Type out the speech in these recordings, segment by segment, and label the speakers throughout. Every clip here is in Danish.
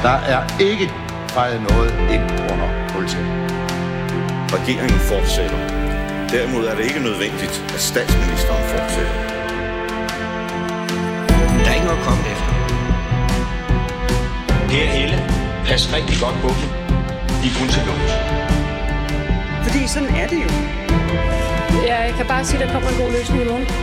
Speaker 1: Der er ikke fejret noget ind under politiet.
Speaker 2: Regeringen fortsætter. Derimod er det ikke nødvendigt, at statsministeren fortsætter.
Speaker 3: Der er ikke noget at komme efter. Per Helle, pas rigtig godt på dem. De er kun til lås.
Speaker 4: Fordi sådan er det jo.
Speaker 5: Jeg kan bare sige, at der kommer en god løsning i morgen.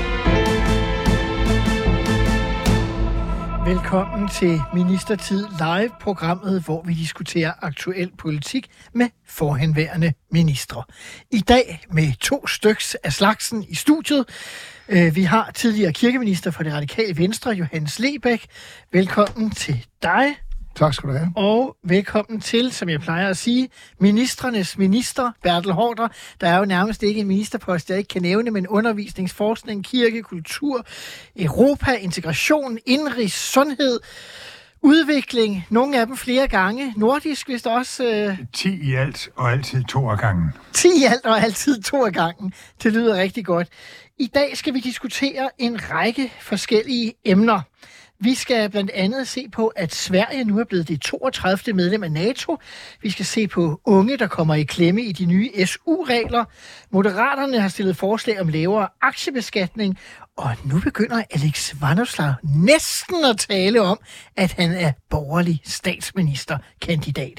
Speaker 6: Velkommen til Ministertid Live-programmet, hvor vi diskuterer aktuel politik med forhenværende ministre. I dag med 2 styks af slagsen i studiet. Vi har tidligere kirkeminister for det radikale Venstre, Johannes Lebæk. Velkommen til dig.
Speaker 7: Tak skal du have.
Speaker 6: Og velkommen til, som jeg plejer at sige, ministrenes minister, Bertel Haarder. Der er jo nærmest ikke en ministerpost, jeg ikke kan nævne, men undervisning, forskning, kirke, kultur, Europa, integration, indrigs, sundhed, udvikling, nogle af dem flere gange. Nordisk, hvis der også...
Speaker 7: 10 i alt, og altid 2 af gangen.
Speaker 6: 10 i alt, og altid 2 af gangen. Det lyder rigtig godt. I dag skal vi diskutere en række forskellige emner. Vi skal blandt andet se på, at Sverige nu er blevet det 32. medlem af NATO. Vi skal se på unge, der kommer i klemme i de nye SU-regler. Moderaterne har stillet forslag om lavere aktiebeskatning. Og nu begynder Alex Vanopslagh næsten at tale om, at han er borgerlig statsministerkandidat.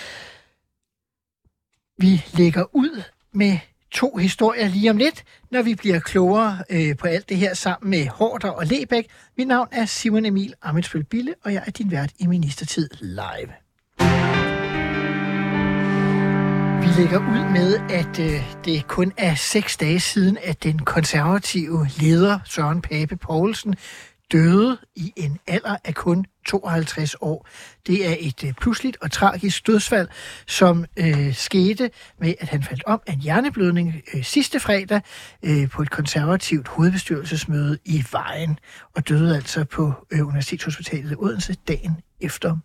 Speaker 6: Vi lægger ud med 2 historier lige om lidt, når vi bliver klogere på alt det her sammen med Haarder og Lebæk. Mit navn er Simon Emil Ammitzbøll Bille, og jeg er din vært i Ministertid Live. Vi lægger ud med, at det kun er 6 dage siden, at den konservative leder Søren Pape Poulsen døde i en alder af kun 52 år. Det er et pludseligt og tragisk dødsfald, som skete med, at han faldt om af en hjerneblødning sidste fredag på et konservativt hovedbestyrelsesmøde i Vejen, og døde altså på Universitetshospitalet i Odense dagen efter.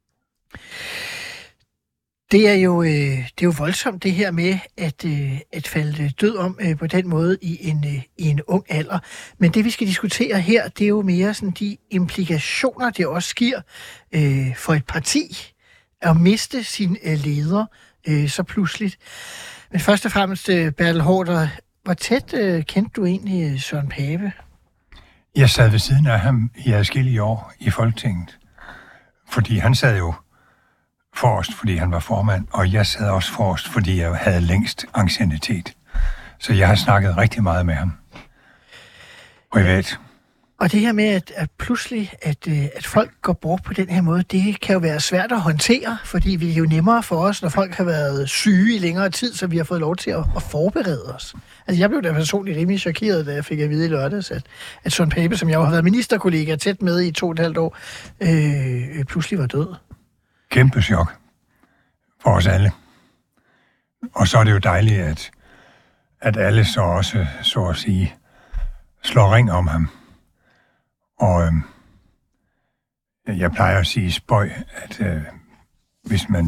Speaker 6: Det er jo voldsomt det her med at falde død om på den måde i en ung alder. Men det vi skal diskutere her, det er jo mere sådan de implikationer, det også giver for et parti at miste sin leder så pludseligt. Men først og fremmest, Bertel Haarder, hvor tæt kendte du egentlig Søren Pape?
Speaker 7: Jeg sad ved siden af ham i adskillige år i Folketinget, fordi han sad jo forrest, fordi han var formand, og jeg sad også forrest, fordi jeg havde længst anciennitet. Så jeg har snakket rigtig meget med ham. Privat.
Speaker 6: Og det her med, at pludselig, at folk går bort på den her måde, det kan jo være svært at håndtere, fordi det er jo nemmere for os, når folk har været syge i længere tid, så vi har fået lov til at forberede os. Altså, jeg blev da personligt rimelig chokeret, da jeg fik at vide i lørdags, at Søren Pape, som jeg jo har været ministerkollega tæt med i 2,5 år, pludselig var død.
Speaker 7: Kæmpe chok for os alle. Og så er det jo dejligt, at alle så også, så at sige, slår ring om ham. Og jeg plejer at sige spøj, at hvis man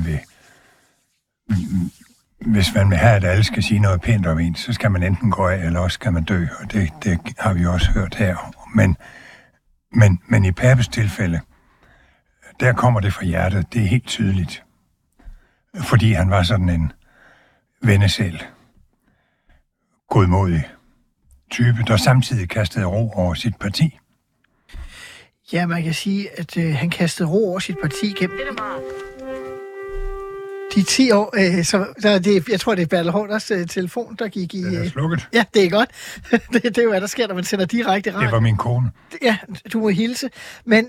Speaker 7: vil have, at alle skal sige noget pænt om en, så skal man enten gå af, eller også skal man dø. Og det har vi også hørt her. Men i Papes tilfælde, der kommer det fra hjertet, det er helt tydeligt. Fordi han var sådan en vennesæl, godmodig type, der samtidig kastede ro over sit parti.
Speaker 6: Ja, man kan sige, at han kastede ro over sit parti gennem de 10 år. Jeg tror, det er Bertel Haarders telefon, der gik i...
Speaker 7: Den er slukket.
Speaker 6: Ja, det er godt. det er jo, hvad der sker, når man sender direkte radio.
Speaker 7: Det var min kone.
Speaker 6: Ja, du må hilse. Men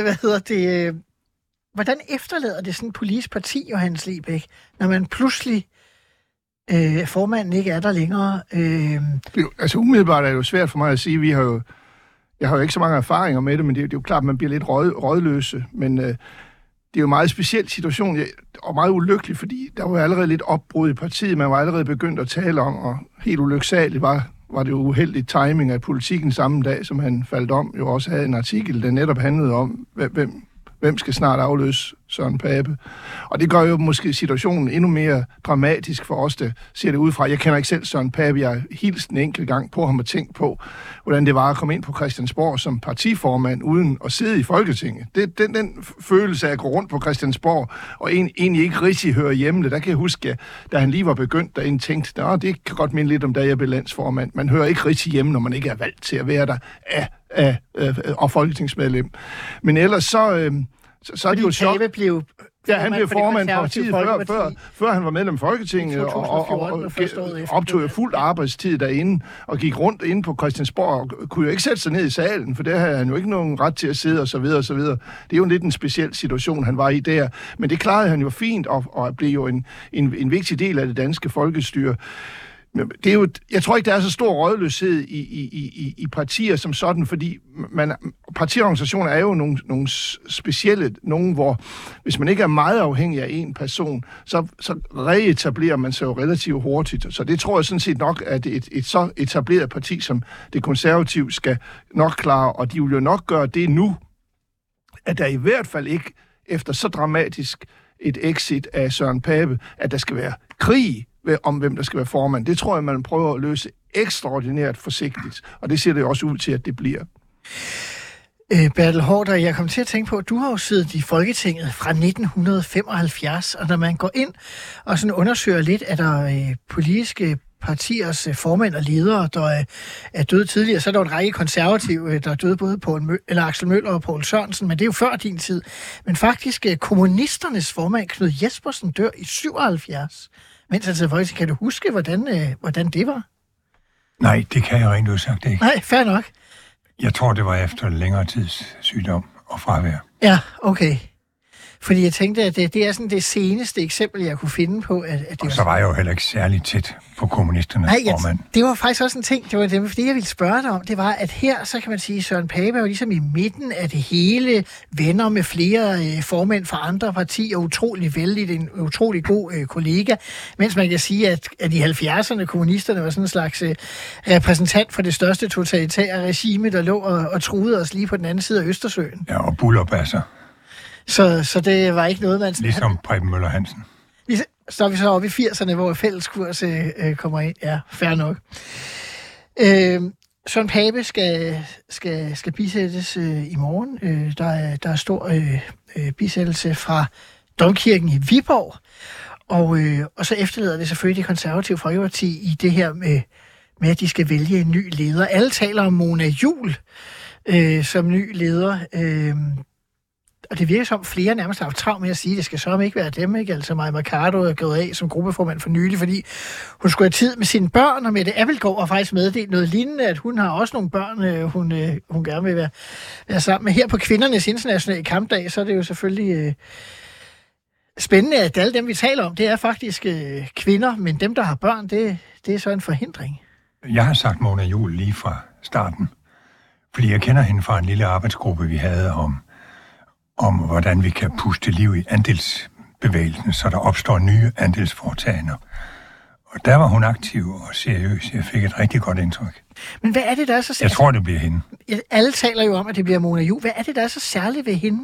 Speaker 6: hvordan efterlader det sådan et politisk parti, Johannes Lebæk, når man pludselig formanden ikke er der længere?
Speaker 8: Altså umiddelbart er det jo svært for mig at sige. Jeg har jo ikke så mange erfaringer med det, men det er jo klart, at man bliver lidt rådløse. Men det er jo en meget speciel situation, og meget ulykkelig, fordi der var allerede lidt opbrud i partiet. Man var allerede begyndt at tale om, og helt ulyksaligt var det jo uheldig timing, at Politikken samme dag, som han faldt om, jo også havde en artikel, der netop handlede om, hvem skal snart afløse Søren Pape. Og det gør jo måske situationen endnu mere dramatisk for os, der ser det udefra. Jeg kender ikke selv Søren Pape. Jeg har hilst en enkelt gang på ham og tænkt på, hvordan det var at komme ind på Christiansborg som partiformand uden at sidde i Folketinget. Den følelse af at gå rundt på Christiansborg og egentlig ikke rigtig høre hjemme, der kan jeg huske, da han lige var begyndt, der en tænkte, det kan godt minde lidt om, da jeg blev landsformand. Man hører ikke rigtig hjemme, når man ikke er valgt til at være der og folketingsmedlem. Men ellers så er det jo sjovt. Han blev formand for partiet før han var medlem af Folketinget, og optog jo fuldt arbejdstid derinde, og gik rundt inde på Christiansborg, og kunne jo ikke sætte sig ned i salen, for der havde han jo ikke nogen ret til at sidde, og så videre, og så videre. Det er jo lidt en speciel situation, han var i der. Men det klarede han jo fint, og blev jo en vigtig del af det danske folkestyre. Det er jo, jeg tror ikke, der er så stor rådløshed i partier som sådan, fordi partiorganisationer er jo nogle specielle, nogle hvor, hvis man ikke er meget afhængig af en person, så reetablerer man sig jo relativt hurtigt. Så det tror jeg sådan set nok, at et så etableret parti som det konservative skal nok klare, og de vil jo nok gøre det nu, at der i hvert fald ikke efter så dramatisk et exit af Søren Pape, at der skal være krig om, hvem der skal være formand. Det tror jeg, man prøver at løse ekstraordinært forsigtigt, og det ser det også ud til, at det bliver.
Speaker 6: Bertel Haarder, jeg kom til at tænke på, at du har jo siddet i Folketinget fra 1975, og når man går ind og sådan undersøger lidt, at der politiske partiers formænd og ledere, der er døde tidligere, så er der en række konservative, der er døde både Axel Møller og Poul Sørensen, men det er jo før din tid. Men faktisk kommunisternes formand, Knud Jespersen, dør i 77. Mens han sidder i Folketinget. Kan du huske, hvordan det var?
Speaker 7: Nej, det kan jeg rent udsagt ikke.
Speaker 6: Nej, fair nok.
Speaker 7: Jeg tror, det var efter længere tids sygdom og fravær.
Speaker 6: Ja, okay. Fordi jeg tænkte, at det er sådan det seneste eksempel, jeg kunne finde på. At det
Speaker 7: og så var jeg jo heller ikke særlig tæt på kommunisternes formand.
Speaker 6: Det var faktisk også en ting, det var det, fordi jeg ville spørge dig om, det var, at her, så kan man sige, Søren Pape er jo ligesom i midten af det hele, venner med flere formænd fra andre partier, utrolig vældig, en utrolig god kollega, mens man kan sige, at i 70'erne kommunisterne var sådan en slags repræsentant for det største totalitære regime, der lå og truede os lige på den anden side af Østersøen.
Speaker 7: Ja, og bullerbasser.
Speaker 6: Så det var ikke noget, man...
Speaker 7: Ligesom Preben Møller Hansen.
Speaker 6: Så er vi så oppe i 80'erne, hvor fælleskurs kommer ind. Ja, fair nok. Søren Pape skal bisættes i morgen. Der er stor bisættelse fra Domkirken i Viborg. Og så efterlader det selvfølgelig det konservative Folkeparti i det her med, at de skal vælge en ny leder. Alle taler om Mona Juul som ny leder. Og det virker som flere nærmest har haft travlt med at sige, at det skal så ikke være dem, ikke? Altså Maja Mercado er gået af som gruppeformand for nylig, fordi hun skulle have tid med sine børn, og Mette Abildgaard har faktisk meddelt noget lignende, at hun har også nogle børn, hun gerne vil være sammen med. Her på Kvindernes Internationale Kampdag, så er det jo selvfølgelig spændende, at alle dem, vi taler om, det er faktisk kvinder, men dem, der har børn, det er så en forhindring. Jeg
Speaker 7: har sagt Mona Juul lige fra starten, fordi jeg kender hende fra en lille arbejdsgruppe, vi havde om hvordan vi kan puste liv i andelsbevægelsen, så der opstår nye andelsforetagender. Og der var hun aktiv og seriøs. Jeg fik et rigtig godt indtryk. Men hvad er det, der er så særligt? Jeg tror, det bliver hende. Alle taler jo om, at det bliver Mona Juul. Hvad er det, der er så særligt ved hende?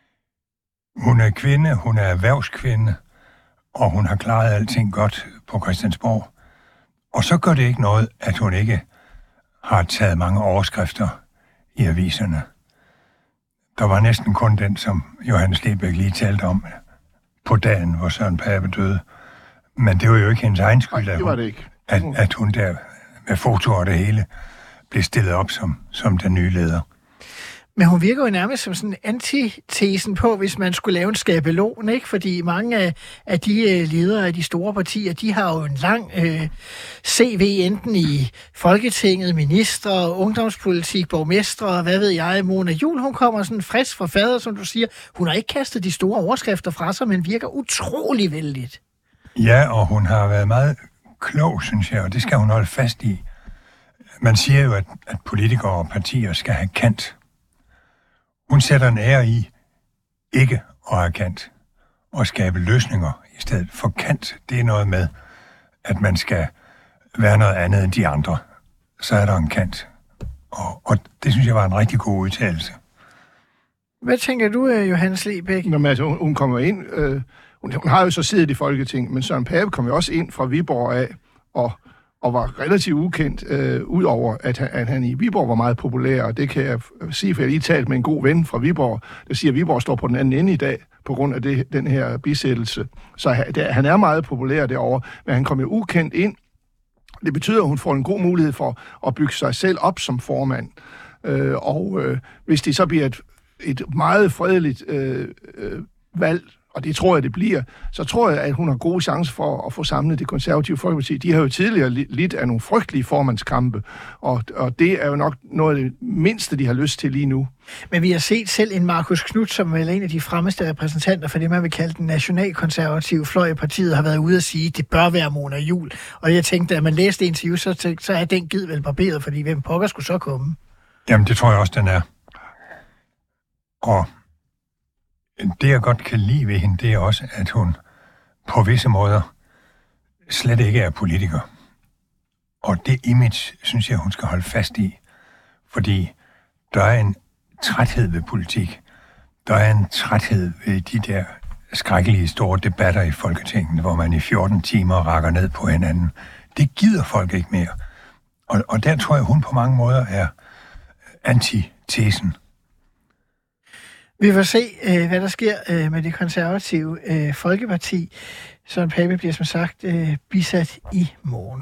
Speaker 7: Hun er kvinde, hun er erhvervskvinde, og hun har klaret alting godt på Christiansborg. Og så gør det ikke noget, at hun ikke har taget mange overskrifter i aviserne. Der var næsten kun den, som Johannes Lebæk lige talte om på dagen, hvor Søren Pape døde. Men det var jo ikke hendes egen skyld, at hun der med fotoer og det hele blev stillet op som den nye leder. Men hun virker jo nærmest som sådan antitesen på, hvis man skulle lave en skabelon, ikke? Fordi mange af de ledere af de store partier, de har jo en lang CV, enten i Folketinget, ministre, ungdomspolitik, borgmestre, hvad ved jeg. Mona Juul, hun kommer sådan frisk fra fader, som du siger. Hun har ikke kastet de store overskrifter fra sig, men virker utrolig vældigt. Ja, og hun har været meget klog, synes jeg, og det skal hun holde fast i. Man siger jo, at politikere og partier skal have kant. Hun sætter en ære i ikke at have kant og skabe løsninger i stedet for kant. Det er noget med, at man skal være noget andet end de andre. Så er der en kant. Og det synes jeg var en rigtig god udtalelse.
Speaker 6: Hvad tænker du, Johannes Lebæk?
Speaker 8: Nå, men altså, hun kommer ind... Hun har jo så siddet i Folketinget, men Søren Pape kom jo også ind fra Viborg af, og var relativt ukendt, udover at han i Viborg var meget populær, og det kan jeg sige, for jeg lige talt med en god ven fra Viborg, der siger, at Viborg står på den anden ende i dag, på grund af den her bisættelse. Så han er meget populær derovre, men han kom jo ukendt ind. Det betyder, at hun får en god mulighed for at bygge sig selv op som formand. Hvis det så bliver et meget fredeligt valg, og det tror jeg, det bliver, så tror jeg, at hun har gode chancer for at få samlet det konservative Folkeparti. De har jo tidligere lidt af nogle frygtelige formandskampe, og det er jo nok noget af det mindste, de har lyst til lige nu.
Speaker 6: Men vi har set selv en Marcus Knudt, som er en af de fremmeste repræsentanter for det, man vil kalde den nationalkonservative fløj i partiet, har været ude at sige, at det bør være Mona Juul. Og jeg tænkte, at man læste interview, så er den gid vel barberet, fordi hvem pokker skulle så komme?
Speaker 7: Jamen, det tror jeg også, den er. Og det, jeg godt kan lide ved hende, det er også, at hun på visse måder slet ikke er politiker. Og det image, synes jeg, hun skal holde fast i. Fordi der er en træthed ved politik. Der er en træthed ved de der skrækkelige store debatter i Folketinget, hvor man i 14 timer rakker ned på hinanden. Det gider folk ikke mere. Og der tror jeg, hun på mange måder er antitesen.
Speaker 6: Vi får se, hvad der sker med det konservative Folkeparti. Søren Pape bliver som sagt bisat i morgen.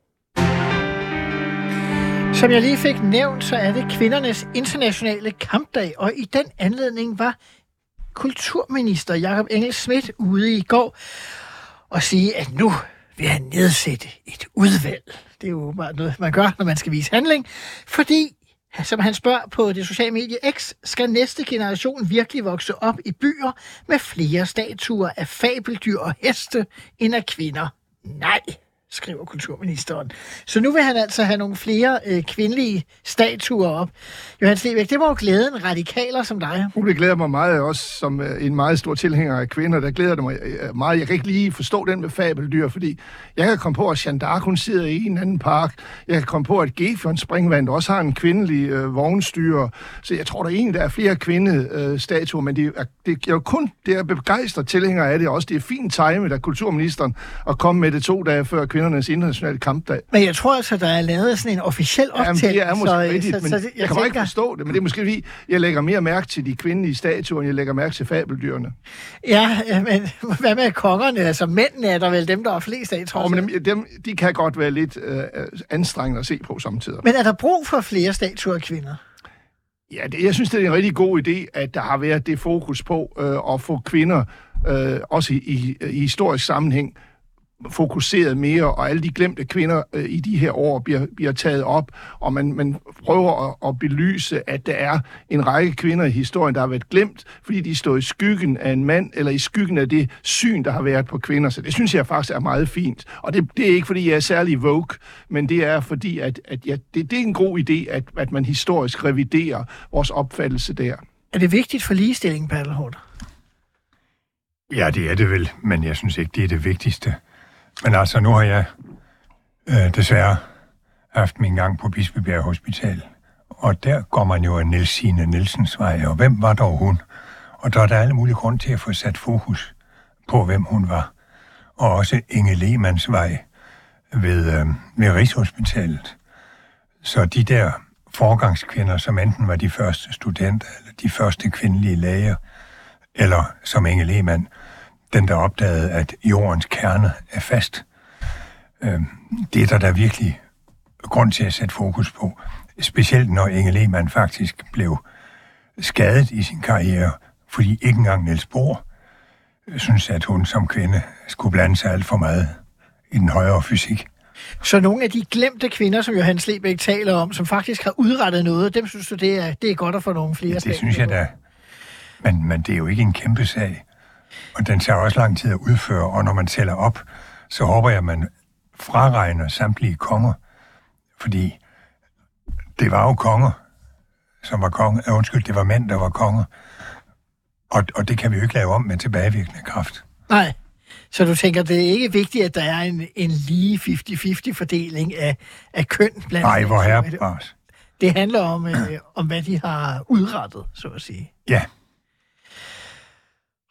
Speaker 6: Som jeg lige fik nævnt, så er det kvindernes internationale kampdag, og i den anledning var kulturminister Jakob Engel-Schmidt ude i går og sige, at nu vil han nedsætte et udvalg. Det er jo bare noget, man gør, når man skal vise handling, fordi som han spørger på det sociale medie X, skal næste generation virkelig vokse op i byer med flere statuer af fabeldyr og heste end af kvinder? Nej, skriver kulturministeren. Så nu vil han altså have nogle flere kvindelige statuer op. Johannes Lebæk, det må jo glæde en radikaler som dig.
Speaker 8: Det glæder mig meget også som en meget stor tilhænger af kvinder. Der glæder det mig meget. Jeg kan ikke lige forstå den med fabeldyr, fordi jeg kan komme på, at Jeanne d'Arc, hun sidder i en anden park. Jeg kan komme på, at Gefjon Springvand også har en kvindelig vognstyrer. Så jeg tror, der egentlig der er flere kvindestatuer, men det er jo kun det er begejstret tilhænger af det også. Det er fint timet af kulturministeren at komme med det 2 dage før kvindernes internationale kampdag.
Speaker 6: Men jeg tror altså, der er lavet sådan en officiel optagelse.
Speaker 8: Jamen, det er måske rigtigt, men jeg kan ikke forstå det, men det er måske fordi, jeg lægger mere mærke til de kvindelige statuer, end jeg lægger mærke til fabeldyrene.
Speaker 6: Ja, men hvad med kongerne? Altså mændene er der vel dem, der er flest af, tror jeg.
Speaker 8: Men de kan godt være lidt anstrengende at se på samtidig.
Speaker 6: Men er der brug for flere statuer af kvinder?
Speaker 8: Ja, jeg synes, det er en rigtig god idé, at der har været det fokus på at få kvinder, også i historisk sammenhæng, fokuseret mere, og alle de glemte kvinder i de her år bliver taget op, og man prøver at belyse, at der er en række kvinder i historien, der har været glemt, fordi de står i skyggen af en mand, eller i skyggen af det syn, der har været på kvinder. Så det synes jeg faktisk er meget fint. Og det er ikke, fordi jeg er særlig woke, men det er, fordi at det er en god idé, at man historisk reviderer vores opfattelse der.
Speaker 6: Er det vigtigt for ligestilling, Paddelhort?
Speaker 7: Ja, det er det vel, men jeg synes ikke, det er det vigtigste. Men altså, nu har jeg desværre haft min gang på Bispebjerg Hospital, og der går man jo af Nielsine Nielsens vej, og hvem var dog hun? Og der er der alle mulige grund til at få sat fokus på, hvem hun var. Og også Inge Lehmanns vej ved Rigshospitalet. Så de der foregangskvinder, som enten var de første studenter, eller de første kvindelige læger, eller som Inge Lehmann, den der opdagede, at jordens kerne er fast. Det er der virkelig grund til at sætte fokus på. Specielt når Inge Lehmann faktisk blev skadet i sin karriere, fordi ikke engang Niels Bohr synes, at hun som kvinde skulle blande sig alt for meget i den højere fysik.
Speaker 6: Så nogle af de glemte kvinder, som Johannes Lebæk taler om, som faktisk har udrettet noget, dem synes du, det er godt at få nogle flere
Speaker 7: det synes jeg da. Men det er jo ikke en kæmpe sag. Og den tager også lang tid at udføre, og når man tæller op, så håber jeg, at man fraregner samtlige konger. Fordi det var jo konger, som var konger. Det var mænd, der var konger. Og det kan vi jo ikke lave om med tilbagevirkende kraft. Nej,
Speaker 6: så du tænker, det er ikke vigtigt, at der er en lige 50-50 fordeling af køn blandt.
Speaker 7: Nej, hvor herre.
Speaker 6: Det handler om hvad de har udrettet, så at sige.
Speaker 7: Ja.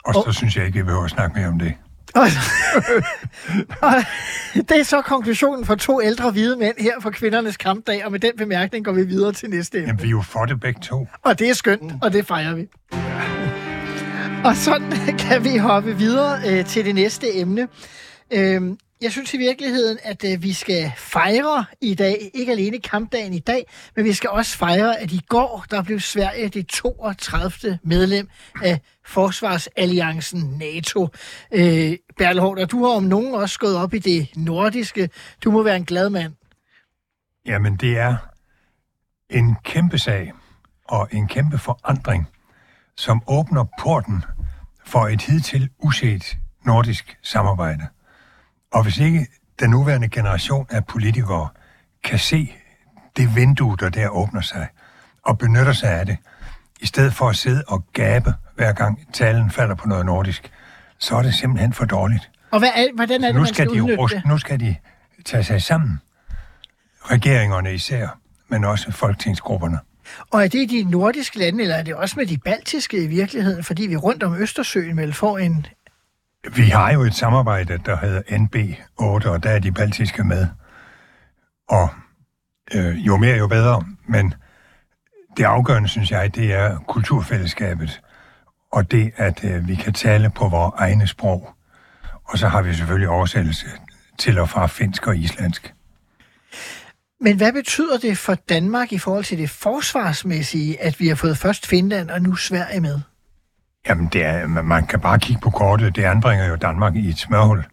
Speaker 7: Og så synes jeg ikke, vi behøver at snakke mere om det.
Speaker 6: Og det er så konklusionen for 2 ældre hvide mænd her for kvindernes kampdag, og med den bemærkning går vi videre til næste emne.
Speaker 7: Jamen, vi er jo for det begge to.
Speaker 6: Og det er skønt, og det fejrer vi. Og sådan kan vi hoppe videre til det næste emne. Jeg synes i virkeligheden, at vi skal fejre i dag, ikke alene kampdagen i dag, men vi skal også fejre, at i går, der blev Sverige det 32. medlem af Forsvarsalliancen NATO. Bertel Haarder, du har om nogen også gået op i det nordiske. Du må være en glad mand.
Speaker 7: Jamen, det er en kæmpe sag og en kæmpe forandring, som åbner porten for et hidtil uset nordisk samarbejde. Og hvis ikke den nuværende generation af politikere kan se det vindue, der åbner sig, og benytter sig af det, i stedet for at sidde og gabe, hver gang talen falder på noget nordisk, så er det simpelthen for dårligt.
Speaker 6: Og hvordan er det, man skal udnytte det?
Speaker 7: Nu skal de tage sig sammen. Regeringerne især, men også folketingsgrupperne.
Speaker 6: Og er det de nordiske lande, eller er det også med de baltiske i virkeligheden, fordi vi rundt om Østersøen vel får en...
Speaker 7: Vi har jo et samarbejde, der hedder NB8, og der er de baltiske med. Og jo mere, jo bedre. Men det afgørende, synes jeg, det er kulturfællesskabet. Og det, at vi kan tale på vores egne sprog. Og så har vi selvfølgelig oversættelse til og fra finsk og islandsk.
Speaker 6: Men hvad betyder det for Danmark i forhold til det forsvarsmæssige, at vi har fået først Finland og nu Sverige med?
Speaker 7: Jamen, man kan bare kigge på kortet. Det anbringer jo Danmark i et smørhul,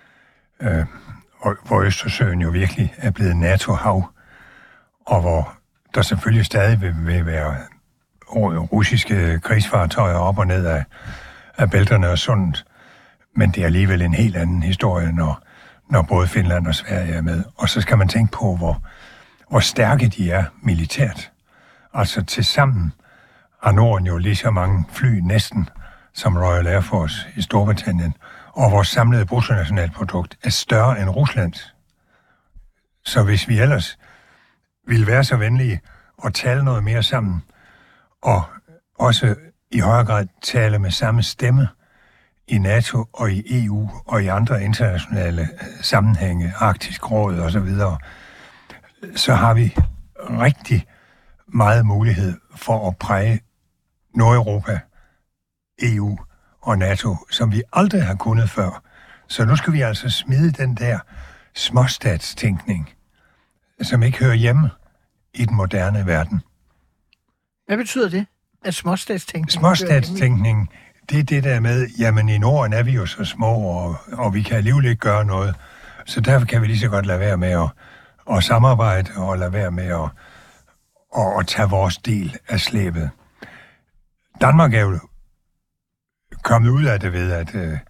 Speaker 7: hvor Østersøen jo virkelig er blevet NATO-hav, og hvor der selvfølgelig stadig vil være russiske krigsfartøjer op og ned af bælterne og sundet. Men det er alligevel en helt anden historie, når både Finland og Sverige er med. Og så skal man tænke på, hvor stærke de er militært. Altså tilsammen har Norden jo lige så mange fly næsten som Royal Air Force i Storbritannien, og vores samlede bruttonationalprodukt er større end Ruslands. Så hvis vi ellers ville være så venlige at tale noget mere sammen, og også i højere grad tale med samme stemme i NATO og i EU og i andre internationale sammenhænge, Arktisk Råd og så videre, så har vi rigtig meget mulighed for at præge Nordeuropa, EU og NATO, som vi aldrig har kunnet før. Så nu skal vi altså smide den der småstatstænkning, som ikke hører hjemme i den moderne verden.
Speaker 6: Hvad betyder det, at småstatstænkning?
Speaker 7: Småstatstænkning, det er det der med, jamen i Norden er vi jo så små, og vi kan alligevel ikke gøre noget. Så derfor kan vi lige så godt lade være med at samarbejde, og lade være med at tage vores del af slæbet. Danmark er jo kommet ud af det ved at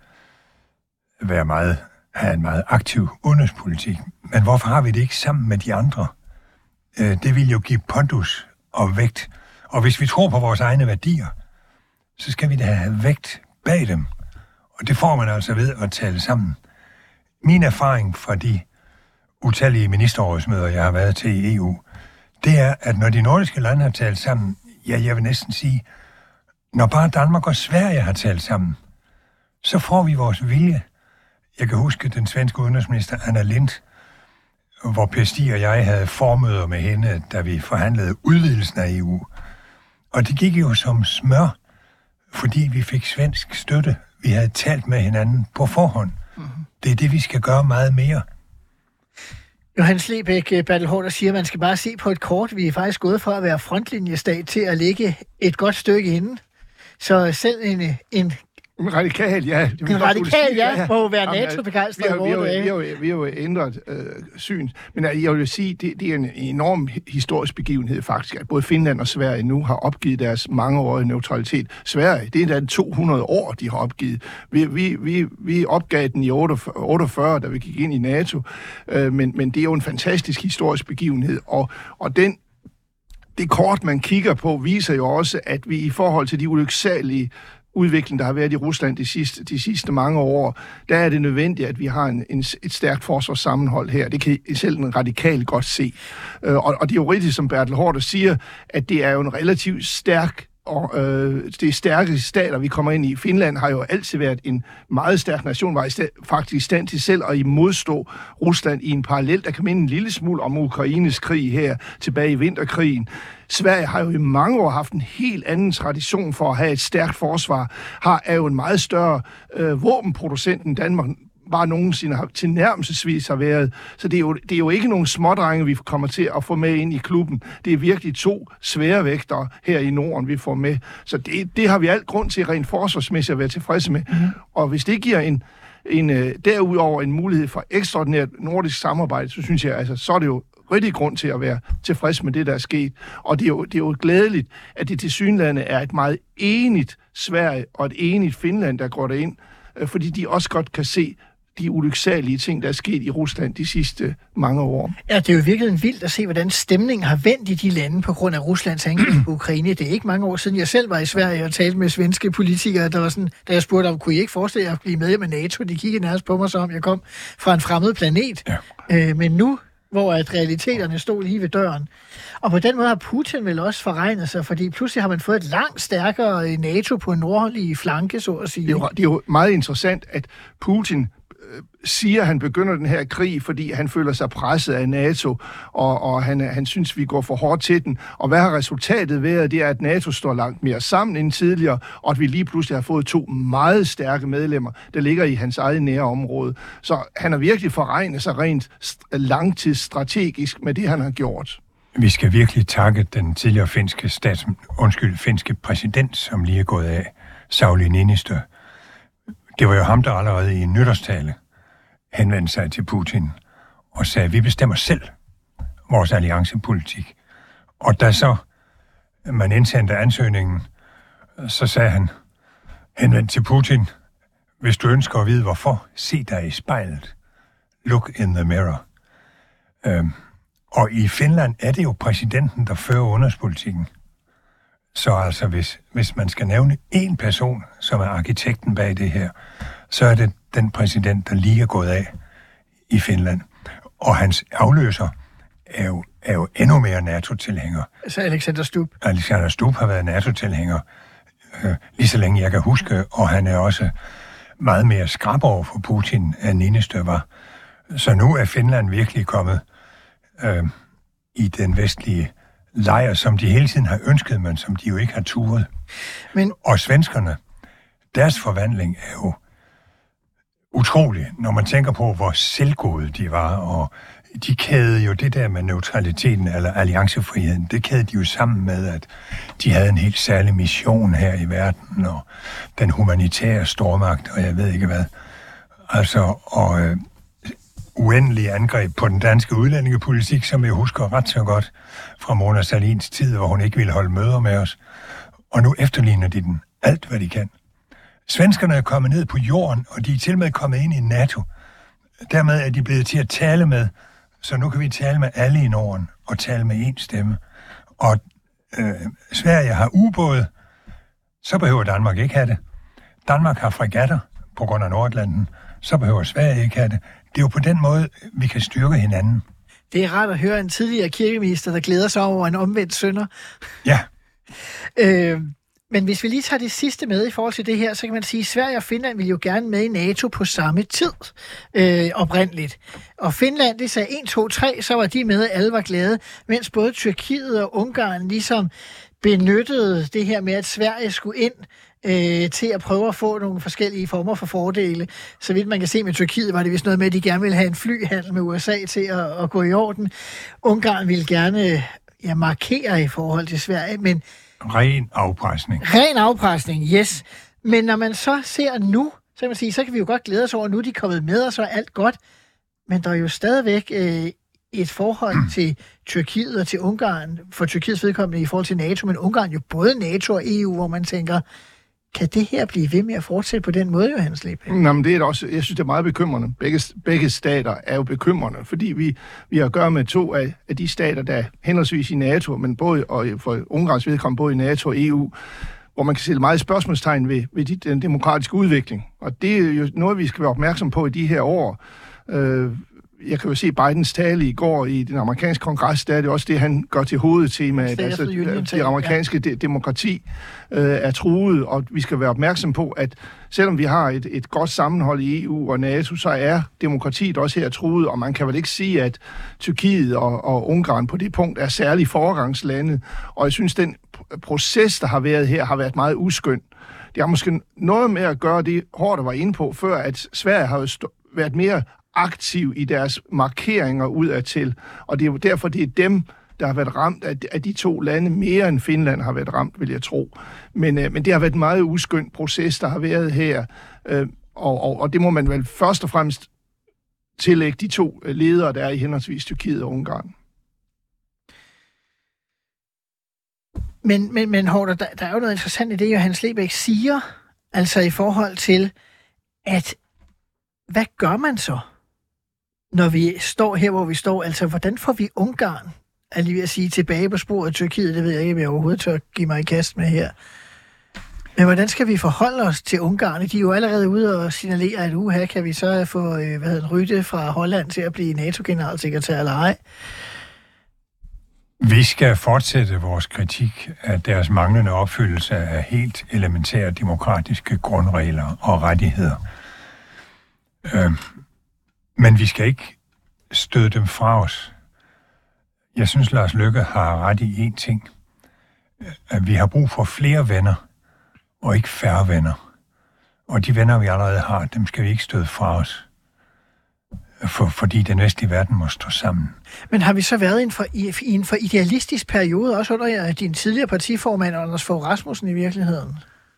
Speaker 7: have en meget aktiv udenrigspolitik. Men hvorfor har vi det ikke sammen med de andre? Det vil jo give pondus og vægt. Og hvis vi tror på vores egne værdier, så skal vi da have vægt bag dem. Og det får man altså ved at tale sammen. Min erfaring fra de utallige ministerrådsmøder, jeg har været til i EU, det er, at når de nordiske lande har talt sammen, ja, jeg vil næsten sige, når bare Danmark og Sverige har talt sammen, så får vi vores vilje. Jeg kan huske den svenske udenrigsminister Anna Lindh, hvor Per Stig og jeg havde formøder med hende, da vi forhandlede udvidelsen af EU. Og det gik jo som smør, fordi vi fik svensk støtte. Vi havde talt med hinanden på forhånd. Mm-hmm. Det er det, vi skal gøre meget mere.
Speaker 6: Johannes Lebæk, Bertel Haarder siger, at man skal bare se på et kort. Vi er faktisk gået fra at være frontlinjestat til at ligge et godt stykke inden. Så selv en
Speaker 8: radikal, ja.
Speaker 6: En radikal, ja, må være NATO-begejstret i vores dage.
Speaker 8: Vi har jo ændret syn. Men jeg vil sige, det er en enorm historisk begivenhed faktisk, at både Finland og Sverige nu har opgivet deres mangeårige neutralitet. Sverige, det er da 200 år, de har opgivet. Vi opgav den i 48, da vi gik ind i NATO. Men det er jo en fantastisk historisk begivenhed, og det kort, man kigger på, viser jo også, at vi i forhold til de ulyksalige udvikling, der har været i Rusland de sidste mange år, der er det nødvendigt, at vi har et stærkt forsvarssammenhold her. Det kan selv en radikal godt se. Og det er jo rigtigt, som Bertel Haarder siger, at det er jo en relativt stærk det stærke stater, vi kommer ind i. Finland har jo altid været en meget stærk nation, var faktisk i stand til selv at modstå Rusland i en parallel, der kan minde en lille smule om Ukraines krig her tilbage i vinterkrigen. Sverige har jo i mange år haft en helt anden tradition for at have et stærkt forsvar, er jo en meget større våbenproducent end Danmark bare nogensinde tilnærmelsesvis har været. Så det er jo ikke nogen smådrenge, vi kommer til at få med ind i klubben. Det er virkelig 2 svære vægtere her i Norden, vi får med. Så det har vi alt grund til rent forsvarsmæssigt at være tilfredse med. Og hvis det giver derudover en mulighed for ekstraordinært nordisk samarbejde, så synes jeg, altså, så er det jo rigtig grund til at være tilfreds med det, der er sket. Og det er jo glædeligt, at det tilsyneladende er et meget enigt Sverige og et enigt Finland, der går derind, fordi de også godt kan se de ulyksalige ting, der er sket i Rusland de sidste mange år. Ja, det er jo virkelig vildt at se, hvordan stemningen har vendt i de lande på grund af Ruslands angreb på Ukraine. Det er ikke mange år siden, jeg selv var i Sverige og talte med svenske politikere, der var sådan, da jeg spurgte om, kunne I ikke forestille jer at blive medlem af NATO? De kiggede nærmest på mig, som om jeg kom fra en fremmed planet. Ja. Men nu, hvor at realiteterne stod lige ved døren. Og på den måde har Putin vel også forregnet sig, fordi pludselig har man fået et langt stærkere NATO på en nordlige flanke, så at sige. Det er jo meget interessant, at Putin siger, at han begynder den her krig, fordi han føler sig presset af NATO, og han synes, vi går for hårdt til den. Og hvad har resultatet været? Det er, at NATO står langt mere sammen end tidligere, og at vi lige pludselig har fået 2 meget stærke medlemmer, der ligger i hans eget nære område. Så han har virkelig forregnet sig rent langtidsstrategisk med det, han har gjort.
Speaker 7: Vi skal virkelig takke den tidligere finske præsident, som lige er gået af, Sauli Niinistö. Det var jo ham, der allerede i en nytårstale henvendte sig til Putin og sagde, at vi bestemmer selv vores alliancepolitik. Og da så man indsendte ansøgningen, så sagde han, henvendt til Putin, hvis du ønsker at vide hvorfor, se dig i spejlet. Look in the mirror. Og i Finland er det jo præsidenten, der fører udenrigspolitikken. Så altså, hvis man skal nævne én person, som er arkitekten bag det her, så er det den præsident, der lige er gået af i Finland. Og hans afløser er jo endnu mere NATO-tilhænger. Så Alexander Stubb? Alexander Stubb har været NATO-tilhænger lige så længe jeg kan huske, og han er også meget mere skrap over for Putin, end Niinistö var. Så nu er Finland virkelig kommet i den vestlige lejr, som de hele tiden har ønsket, men som de jo ikke har turet. Og svenskerne, deres forvandling er jo utrolig, når man tænker på, hvor selvgode de var, og de kædede jo det der med neutraliteten eller alliancefriheden, det kædede de jo sammen med, at de havde en helt særlig mission her i verden, og den humanitære stormagt, og jeg ved ikke hvad. Altså, og uendelige angreb på den danske udlændingepolitik, som jeg husker ret så godt fra Mona Sahlins tid, hvor hun ikke ville holde møder med os. Og nu efterligner de den alt, hvad de kan. Svenskerne er kommet ned på jorden, og de er til og med kommet ind i NATO. Dermed er de blevet til at tale med, så nu kan vi tale med alle i Norden og tale med én stemme. Og Sverige har ubåde, så behøver Danmark ikke have det. Danmark har fregatter på grund af Nordatlanten, så behøver Sverige ikke have det. Det er jo på den måde, vi kan styrke hinanden. Det er rart at høre en tidligere kirkeminister, der glæder sig over en omvendt synder. Ja. Men hvis vi lige tager det sidste med i forhold til det her, så kan man sige, at Sverige og Finland ville jo gerne med i NATO på samme tid oprindeligt. Og Finland, det sagde 1, 2, 3, så var de med, alle var glade, mens både Tyrkiet og Ungarn ligesom benyttede det her med, at Sverige skulle ind til at prøve at få nogle forskellige former for fordele. Så vidt man kan se med Tyrkiet, var det vist noget med, at de gerne ville have en flyhandel med USA til at gå i orden. Ungarn ville gerne markere i forhold til Sverige, men ren afpresning. Ren afpresning, yes. Men når man så ser nu, så kan man sige, så kan vi jo godt glæde os over, at nu de er kommet med, og så er alt godt. Men der er jo stadigvæk et forhold til Tyrkiet og til Ungarn, for Tyrkiets vedkommende i forhold til NATO, men Ungarn jo både NATO og EU, hvor man tænker, kan det her blive ved med at fortsætte på den måde, Johannes Lebæk? Nå, men det er også, jeg synes, det er meget bekymrende. Begge stater er jo bekymrende, fordi vi har at gøre med 2 af de stater, der er henholdsvis i NATO, men både, og for Ungarns vedkommende, både i NATO og EU, hvor man kan sætte meget spørgsmålstegn ved den demokratiske udvikling. Og det er jo noget, vi skal være opmærksom på i de her år.
Speaker 8: jeg kan jo se Bidens tale i går i den amerikanske kongres, der er det også det, han gør til hovedtemaet. Altså, det amerikanske demokrati er truet, og vi skal være opmærksom på, at selvom vi har et godt sammenhold i EU og NATO, så er demokratiet også her truet, og man kan vel ikke sige, at Tyrkiet og Ungarn på det punkt er særlig foregangslande, og jeg synes, den proces, der har været her, har været meget uskøn. Det har måske noget med at gøre det, Haarder var inde på før, at Sverige har jo været mere aktiv i deres markeringer udadtil, og det er jo derfor, det er dem, der har været ramt af de to lande, mere end Finland har været ramt, vil jeg tro. Men det har været en meget uskøn proces, der har været her, og det må man vel først og fremmest tillægge de to ledere, der er i henholdsvis Tyrkiet og Ungarn.
Speaker 6: Men Haarder, der er jo noget interessant i det, Johannes Lebæk siger, altså i forhold til, at hvad gør man så, når vi står her, hvor vi står? Altså, hvordan får vi Ungarn, er lige ved at sige, tilbage på sporet af Tyrkiet? Det ved jeg ikke, om jeg overhovedet tør give mig i kast med her. Men hvordan skal vi forholde os til Ungarn? De er jo allerede ude og signalere, at her kan vi så få Rytte fra Holland til at blive NATO-generalsekretær eller ej.
Speaker 7: Vi skal fortsætte vores kritik af deres manglende opfyldelse af helt elementære demokratiske grundregler og rettigheder. Men vi skal ikke støde dem fra os. Jeg synes, Lars Løkke har ret i én ting. At vi har brug for flere venner, og ikke færre venner. Og de venner, vi allerede har, dem skal vi ikke støde fra os. Fordi den vestlige verden må stå sammen. Men
Speaker 6: har vi så været i en for idealistisk periode, også under din tidligere partiformand, Anders Fogh Rasmussen, i virkeligheden?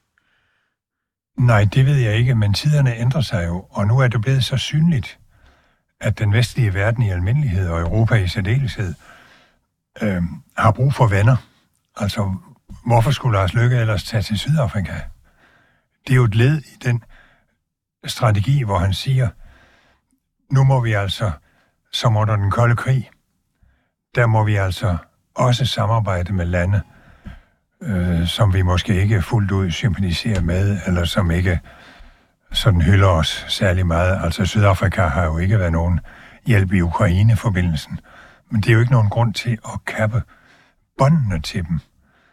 Speaker 7: Nej, det ved jeg ikke, men tiderne ændrer sig jo, og nu er det blevet så synligt, at den vestlige verden i almindelighed, og Europa i særdeleshed, har brug for venner. Altså, hvorfor skulle Lars Løkke ellers tage til Sydafrika? Det er jo et led i den strategi, hvor han siger, nu må vi altså, som under den kolde krig, der må vi altså også samarbejde med lande, som vi måske ikke fuldt ud sympatiserer med, eller som ikke sådan hylder os særlig meget. Altså Sydafrika har jo ikke været nogen hjælp i Ukraine-forbindelsen, men det er jo ikke nogen grund til at kappe båndene til dem.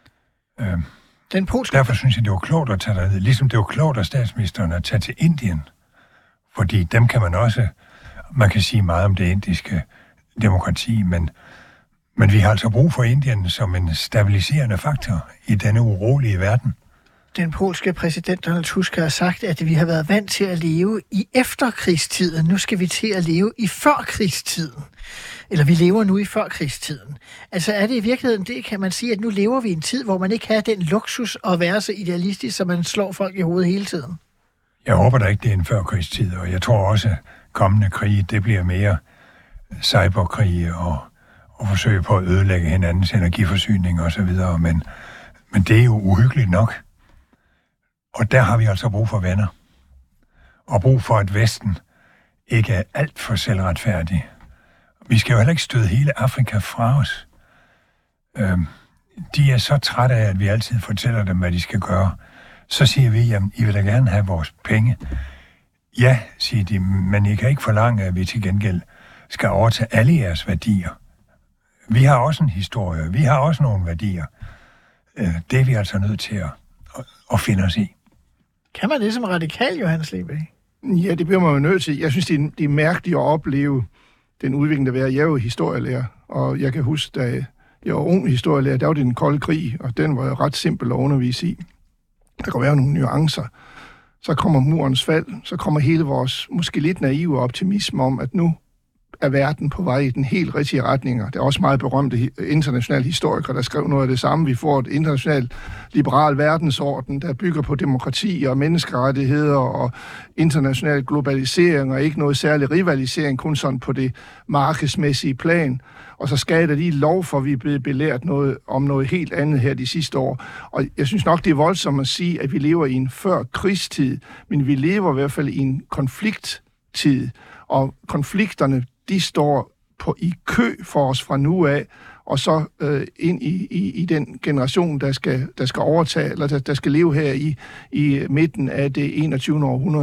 Speaker 7: Derfor synes jeg, det var klogt at tage derud, ligesom det var klogt af statsministeren at tage til Indien, fordi dem kan man også. Man kan sige meget om det indiske demokrati, men vi har altså brug for Indien som en stabiliserende faktor i denne urolige verden.
Speaker 6: Den polske præsident Donald Tusk har sagt, at vi har været vant til at leve i efterkrigstiden. Nu skal vi til at leve i førkrigstiden. Eller vi lever nu i førkrigstiden. Altså er det i virkeligheden det, kan man sige, at nu lever vi i en tid, hvor man ikke har den luksus at være så idealistisk, så man slår folk i hovedet hele tiden?
Speaker 7: Jeg håber da ikke, det er en førkrigstid, og jeg tror også, kommende krige, det bliver mere cyberkrige og forsøge på at ødelægge hinandens energiforsyning og så videre, men det er jo uhyggeligt nok. Og der har vi altså brug for venner. Og brug for, at Vesten ikke er alt for selvretfærdig. Vi skal jo heller ikke støde hele Afrika fra os. De er så trætte af, at vi altid fortæller dem, hvad de skal gøre. Så siger vi, jamen, I vil da gerne have vores penge. Ja, siger de, men I kan ikke forlange, at vi til gengæld skal overtage alle jeres værdier. Vi har også en historie, vi har også nogle værdier. Det er vi altså nødt til at finde os i.
Speaker 6: Kan man det som radikal, Johannes Lebæk?
Speaker 8: Ja, det bliver man jo nødt til. Jeg synes, det er mærkeligt at opleve den udvikling, der er. Jeg er jo historielærer, og jeg kan huske, da jeg var ung historielærer, der var det den kolde krig, og den var ret simpel at undervise i. Der kan være nogle nuancer. Så kommer murens fald, så kommer hele vores måske lidt naive optimisme om, at nu er verden på vej i den helt rigtige retning. Der er også meget berømte internationale historikere, der skrev noget af det samme. Vi får et internationalt liberal verdensorden, der bygger på demokrati og menneskerettigheder og international globalisering og ikke noget særlig rivalisering, kun sådan på det markedsmæssige plan. Og så skal der lige lov for, at vi er blevet belært om noget helt andet her de sidste år. Og jeg synes nok, det er voldsomt at sige, at vi lever i en før krigstid, men vi lever i hvert fald i en konflikttid. Og konflikterne, de står i kø for os fra nu af, og så ind i den generation, der skal overtage, eller der skal leve her i midten af det 21. århundrede.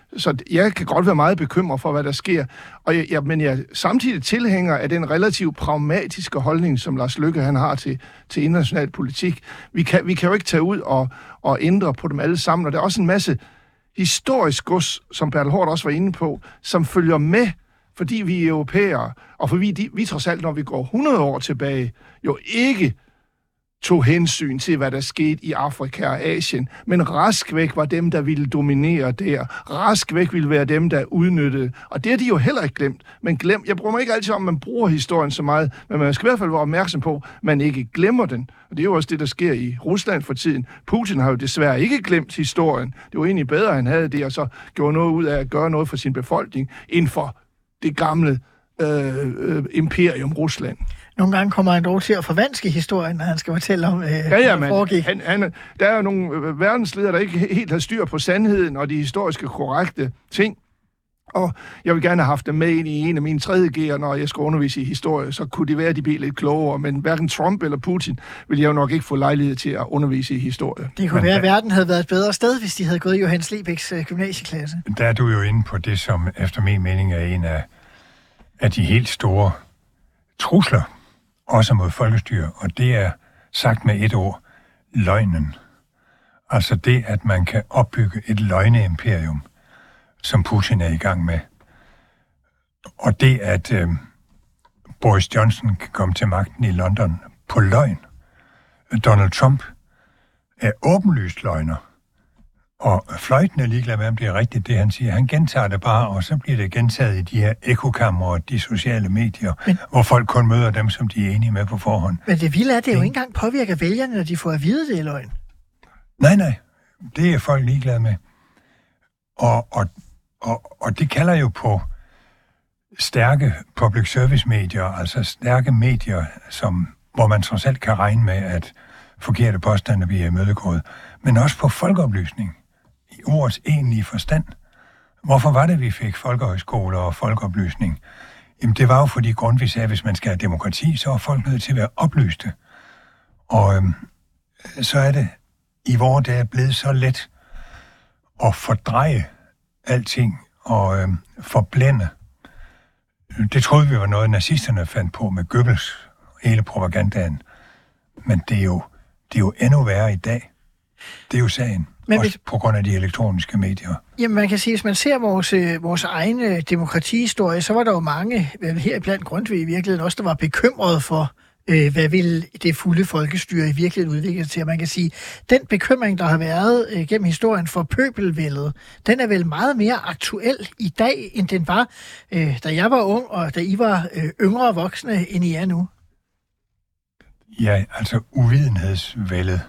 Speaker 8: Så jeg kan godt være meget bekymret for, hvad der sker. Men jeg er samtidig tilhænger af den relativt pragmatiske holdning, som Lars Løkke han har til international politik. Vi kan jo ikke tage ud og ændre på dem alle sammen, og der er også en masse historisk gods, som Bertel Haardt også var inde på, som følger med, fordi vi er europæere, og fordi vi trods alt, når vi går 100 år tilbage, jo ikke tog hensyn til, hvad der skete i Afrika og Asien, men rask væk var dem, der ville dominere der. Rask væk ville være dem, der udnyttede. Og det har de jo heller ikke glemt. Men jeg bruger mig ikke altid om, man bruger historien så meget, men man skal i hvert fald være opmærksom på, at man ikke glemmer den. Og det er jo også det, der sker i Rusland for tiden. Putin har jo desværre ikke glemt historien. Det var egentlig bedre, at han havde det, og så gjorde noget ud af at gøre noget for sin befolkning, inden for det gamle imperium Rusland.
Speaker 6: Nogle gange kommer han dog til at forvanske historien, når han skal fortælle om, hvad foregik.
Speaker 8: Der er jo nogle verdensledere, der ikke helt har styr på sandheden og de historiske korrekte ting. Og jeg vil gerne have haft dem med ind i en af mine 3.G'er, når jeg skal undervise i historie, så kunne det være, at de bliver lidt klogere. Men hverken Trump eller Putin vil jeg jo nok ikke få lejlighed til at undervise i historie.
Speaker 6: Det kunne være, at verden havde været et bedre sted, hvis de havde gået i Johannes Lebæks gymnasieklasse.
Speaker 7: Der er du jo inde på det, som efter min mening er en af de helt store trusler, også mod folkestyre, og det er sagt med et ord, løgnen. Altså det, at man kan opbygge et løgneimperium, som Putin er i gang med. Og det, at Boris Johnson kan komme til magten i London på løgn. Donald Trump er åbenlyst løgner. Og fløjten er ligeglad med, om det er rigtigt, det han siger. Han gentager det bare, og så bliver det gentaget i de her ekokammer og de sociale medier, hvor folk kun møder dem, som de er enige med på forhånd.
Speaker 6: Men det vilde er, at det jo ikke engang påvirker vælgerne, når de får at vide, det er løgn.
Speaker 7: Nej. Det er folk ligeglade med. Og det kalder jo på stærke public service medier, altså stærke medier, hvor man trods alt kan regne med, at forkerte påstande bliver imødegået, men også på folkeoplysning, i ordets egentlige forstand. Hvorfor var det, vi fik folkehøjskoler og folkeoplysning? Jamen, det var jo fordi Grundtvig sagde, at hvis man skal have demokrati, så er folk nødt til at være oplyste. Og så er det i vores dage blevet så let at fordreje alting og forblænde. Det troede vi var noget, nazisterne fandt på med Goebbels, hele propagandaen. Men det er jo endnu værre i dag. Det er jo sagen. Men også på grund af de elektroniske medier.
Speaker 6: Jamen, man kan sige, hvis man ser vores egen demokratihistorie, så var der jo mange, her blandt Grundtvig i virkeligheden også, der var bekymret for, hvad vil det fulde folkestyre i virkeligheden udvikle sig til. Og man kan sige, den bekymring, der har været gennem historien for pøbelvældet, den er vel meget mere aktuel i dag, end den var, da jeg var ung, og da I var yngre voksne, end I er nu.
Speaker 7: Ja, altså uvidenhedsvældet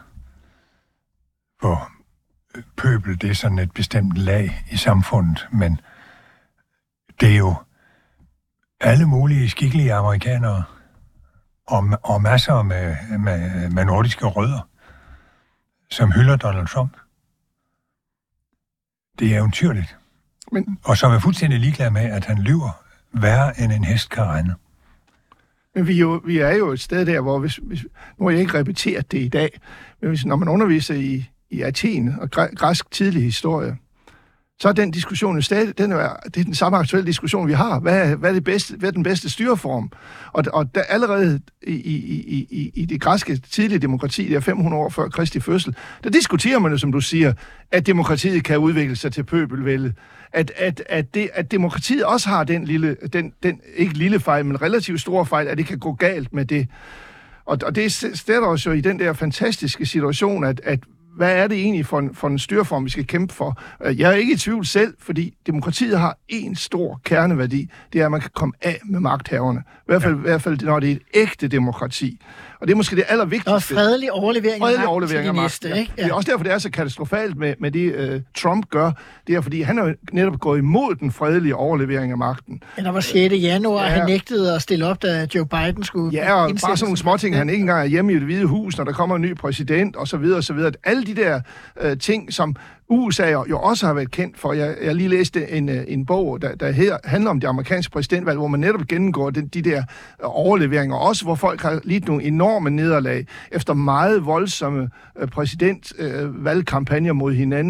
Speaker 7: for pøbel, det er sådan et bestemt lag i samfundet, men det er jo alle mulige skikkelige amerikanere og masser med nordiske rødder, som hylder Donald Trump. Det er eventyrligt. Og som er fuldstændig ligeglad med, at han lyver værre end en hest kan regne.
Speaker 8: Men vi er jo et sted der, hvor nu har jeg ikke repeteret det i dag, men når man underviser i Athen og græsk tidlig historie, så er den diskussion jo stadig, det er den samme aktuelle diskussion, vi har. Hvad er den bedste styreform? Og der allerede i det græske tidlige demokrati, der 500 år før Kristi fødsel, der diskuterer man jo, som du siger, at demokratiet kan udvikle sig til pøbelvælde. At demokratiet også har den ikke lille fejl, men relativt store fejl, at det kan gå galt med det. Og det stiller os jo i den der fantastiske situation, at hvad er det egentlig for en styreform, vi skal kæmpe for? Jeg er ikke i tvivl selv, fordi demokratiet har en stor kerneværdi. Det er, at man kan komme af med magthaverne. I hvert fald når det er et ægte demokrati. Og det er måske det allervigtigste.
Speaker 6: Og fredelig overlevering af magt til de næste.
Speaker 8: Ja. Det er også derfor, det er så katastrofalt med det, Trump gør. Det er, fordi han er netop gået imod den fredelige overlevering af magten.
Speaker 6: Men der var 6. januar, han nægtede at stille op, da Joe Biden skulle...
Speaker 8: Ja, og bare sådan nogle småting. Han ikke engang er hjemme i Det Hvide Hus, når der kommer en ny præsident, og så videre, og så videre. Alle de der ting, som USA jo også har været kendt for. Jeg lige læste en bog, der handler om det amerikanske præsidentvalg, hvor man netop gennemgår de der overleveringer, også hvor folk har lidt nogle enorme nederlag efter meget voldsomme præsidentvalgkampagner mod hinanden.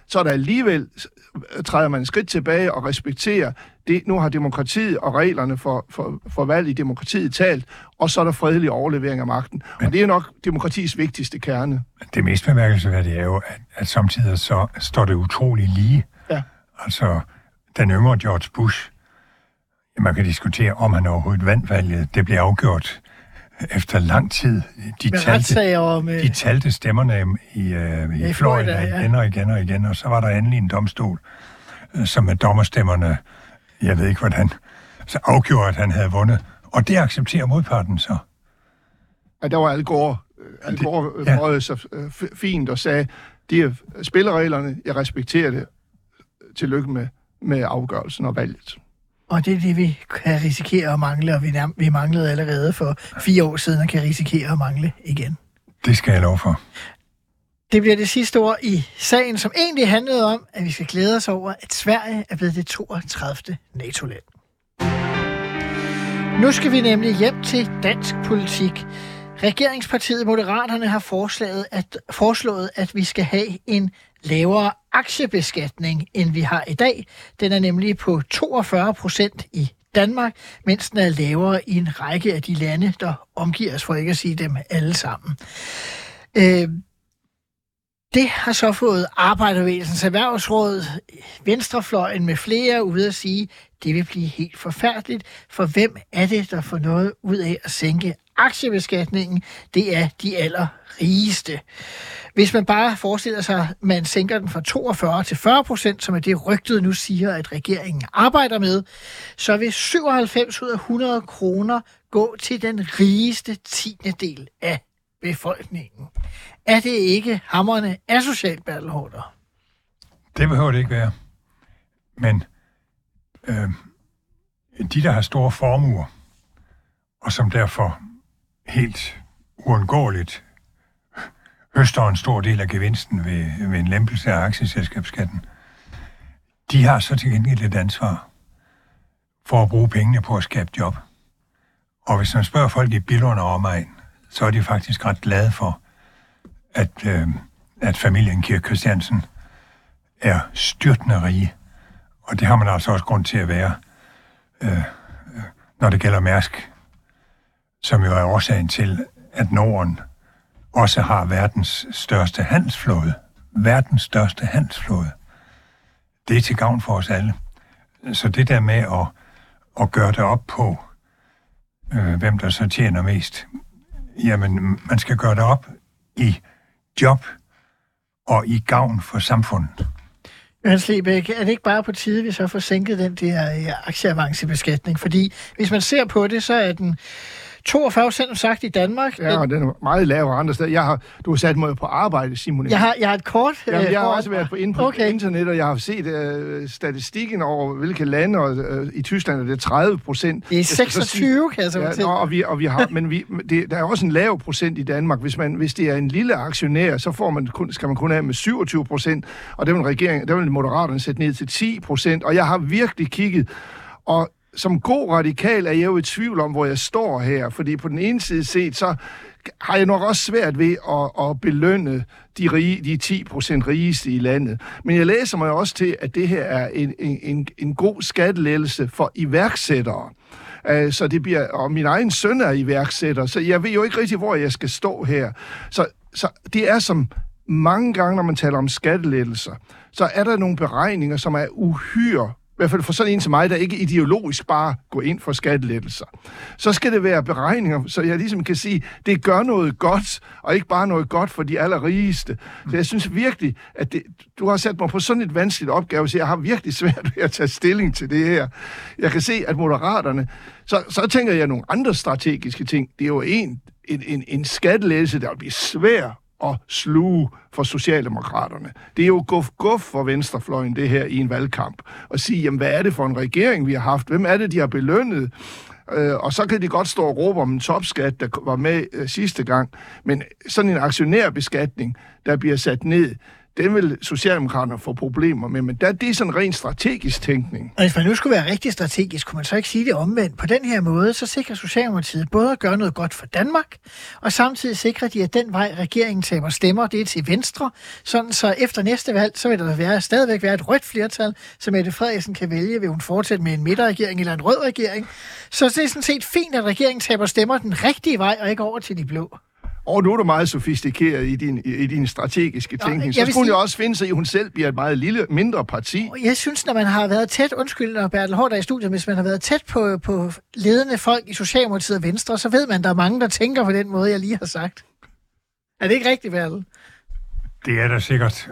Speaker 8: så er der alligevel, træder man et skridt tilbage og respekterer det. Nu har demokratiet og reglerne for valg i demokratiet talt, og så er der fredelig overlevering af magten. Og det er nok demokratiets vigtigste kerne.
Speaker 7: Det mest bemærkelsesværdige er jo, at samtidig så står det utrolig lige. Ja. Altså, den yngre George Bush, man kan diskutere, om han overhovedet vandt valget. Det blev afgjort efter lang tid. De talte stemmerne i Florida igen og igen og igen, og så var der endelig en domstol, som med dommerstemmerne, jeg ved ikke hvordan, så afgjorde, at han havde vundet. Og det accepterer modparten så.
Speaker 8: Ja, der var Al Gore brød så fint og sagde, de er spillereglerne, jeg respekterer det. Tillykke med afgørelsen og valget.
Speaker 6: Og det er det, vi kan risikere at mangle, og vi manglede allerede for 4 år siden, og kan risikere at mangle igen.
Speaker 7: Det skal jeg love for.
Speaker 6: Det bliver det sidste ord i sagen, som egentlig handlede om, at vi skal glæde os over, at Sverige er blevet det 32. NATO-land. Nu skal vi nemlig hjem til dansk politik. Regeringspartiet Moderaterne har foreslået, at vi skal have en lavere aktiebeskatning, end vi har i dag. Den er nemlig på 42% i Danmark, mens den er lavere i en række af de lande, der omgiver os, for ikke at sige dem alle sammen. Det har så fået Arbejderbevægelsens Erhvervsråd, Venstrefløjen med flere ude at sige, det vil blive helt forfærdeligt, for hvem er det, der får noget ud af at sænke aktiebeskatningen? Det er de allerrigeste. Hvis man bare forestiller sig, at man sænker den fra 42 til 40%, som er det rygtet nu siger, at regeringen arbejder med, så vil 97 ud af 100 kroner gå til den rigeste 10. af befolkningen. Er det ikke hamrende asocialt, Bertel Haarder?
Speaker 7: Det behøver det ikke være. Men de, der har store formuer, og som derfor helt uundgåeligt høster en stor del af gevinsten ved en lempelse af aktieselskabsskatten, de har så til gengæld et ansvar for at bruge pengene på at skabe job. Og hvis man spørger folk i Billund og omegn, så er de faktisk ret glade for, at familien Kirk Christiansen er styrtende rige. Og det har man altså også grund til at være, når det gælder Mærsk, som jo er årsagen til, at Norden også har verdens største handelsflåde. Verdens største handelsflåde. Det er til gavn for os alle. Så det der med at gøre det op på, hvem der så tjener mest, jamen, man skal gøre det op i job og i gavn for samfundet.
Speaker 6: Hans Lebæk, er det ikke bare på tide, vi så får sænket den der aktieavancebeskatning? Fordi hvis man ser på det, så er den 42% sagt i Danmark.
Speaker 8: Ja, og den er meget lavere andre steder. Du har sat mig på arbejde, Simon.
Speaker 6: Jeg har et kort.
Speaker 8: Jamen, jeg har også været på internet, og jeg har set statistikken over, hvilke lande, og i Tyskland er det 30%.
Speaker 6: Det er 26, kan jeg så
Speaker 8: fortælle. Og vi har, men der er også en lav procent i Danmark. Hvis det er en lille aktionær, så skal man kun have med 27%, og der vil Moderaterne sætte ned til 10%, og jeg har virkelig kigget, og som god radikal er jeg jo i tvivl om, hvor jeg står her, fordi på den ene side set, så har jeg nok også svært ved at belønne de 10% rigeste i landet. Men jeg læser mig også til, at det her er en god skattelettelse for iværksættere. Så det bliver, og min egen søn er iværksætter, så jeg ved jo ikke rigtig, hvor jeg skal stå her. Så det er som mange gange, når man taler om skattelettelser, så er der nogle beregninger, som er uhyre, i hvert fald for sådan en som mig, der ikke ideologisk bare går ind for skattelettelser. Så skal det være beregninger, så jeg ligesom kan sige, det gør noget godt, og ikke bare noget godt for de allerrigeste. Så jeg synes virkelig, at du har sat mig på sådan et vanskeligt opgave, så jeg har virkelig svært ved at tage stilling til det her. Jeg kan se, at Moderaterne, så tænker jeg nogle andre strategiske ting. Det er jo en skattelettelse, der vil blive svær at sluge for Socialdemokraterne. Det er jo guf for venstrefløjen, det her i en valgkamp. Og sige, jamen, hvad er det for en regering, vi har haft? Hvem er det, de har belønnet? Og så kan de godt stå og råbe om en topskat, der var med sidste gang. Men sådan en aktionærbeskatning, der bliver sat ned, den vil Socialdemokraterne få problemer med, men det er sådan ren strategisk tænkning.
Speaker 6: Og hvis man nu skulle være rigtig strategisk, kunne man så ikke sige det omvendt. På den her måde, så sikrer Socialdemokratiet både at gøre noget godt for Danmark, og samtidig sikrer de, at den vej regeringen taber stemmer, det er til venstre, sådan så efter næste valg, så vil der stadigvæk være et rødt flertal, så Mette Frederiksen kan vælge, vil hun fortsætte med en midterregering eller en rød regering. Så det er sådan set fint, at regeringen taber stemmer den rigtige vej, og ikke over til de blå.
Speaker 8: Og nu er du meget sofistikeret i din strategiske tænkning. Så skulle jo også finde sig, at hun selv bliver et meget mindre parti.
Speaker 6: Jeg synes, når man har været tæt, når Bertel Haarder i studiet, hvis man har været tæt på ledende folk i Socialdemokratiet og Venstre, så ved man, at der er mange, der tænker på den måde, jeg lige har sagt. Er det ikke rigtigt, Bertel?
Speaker 7: Det er der sikkert,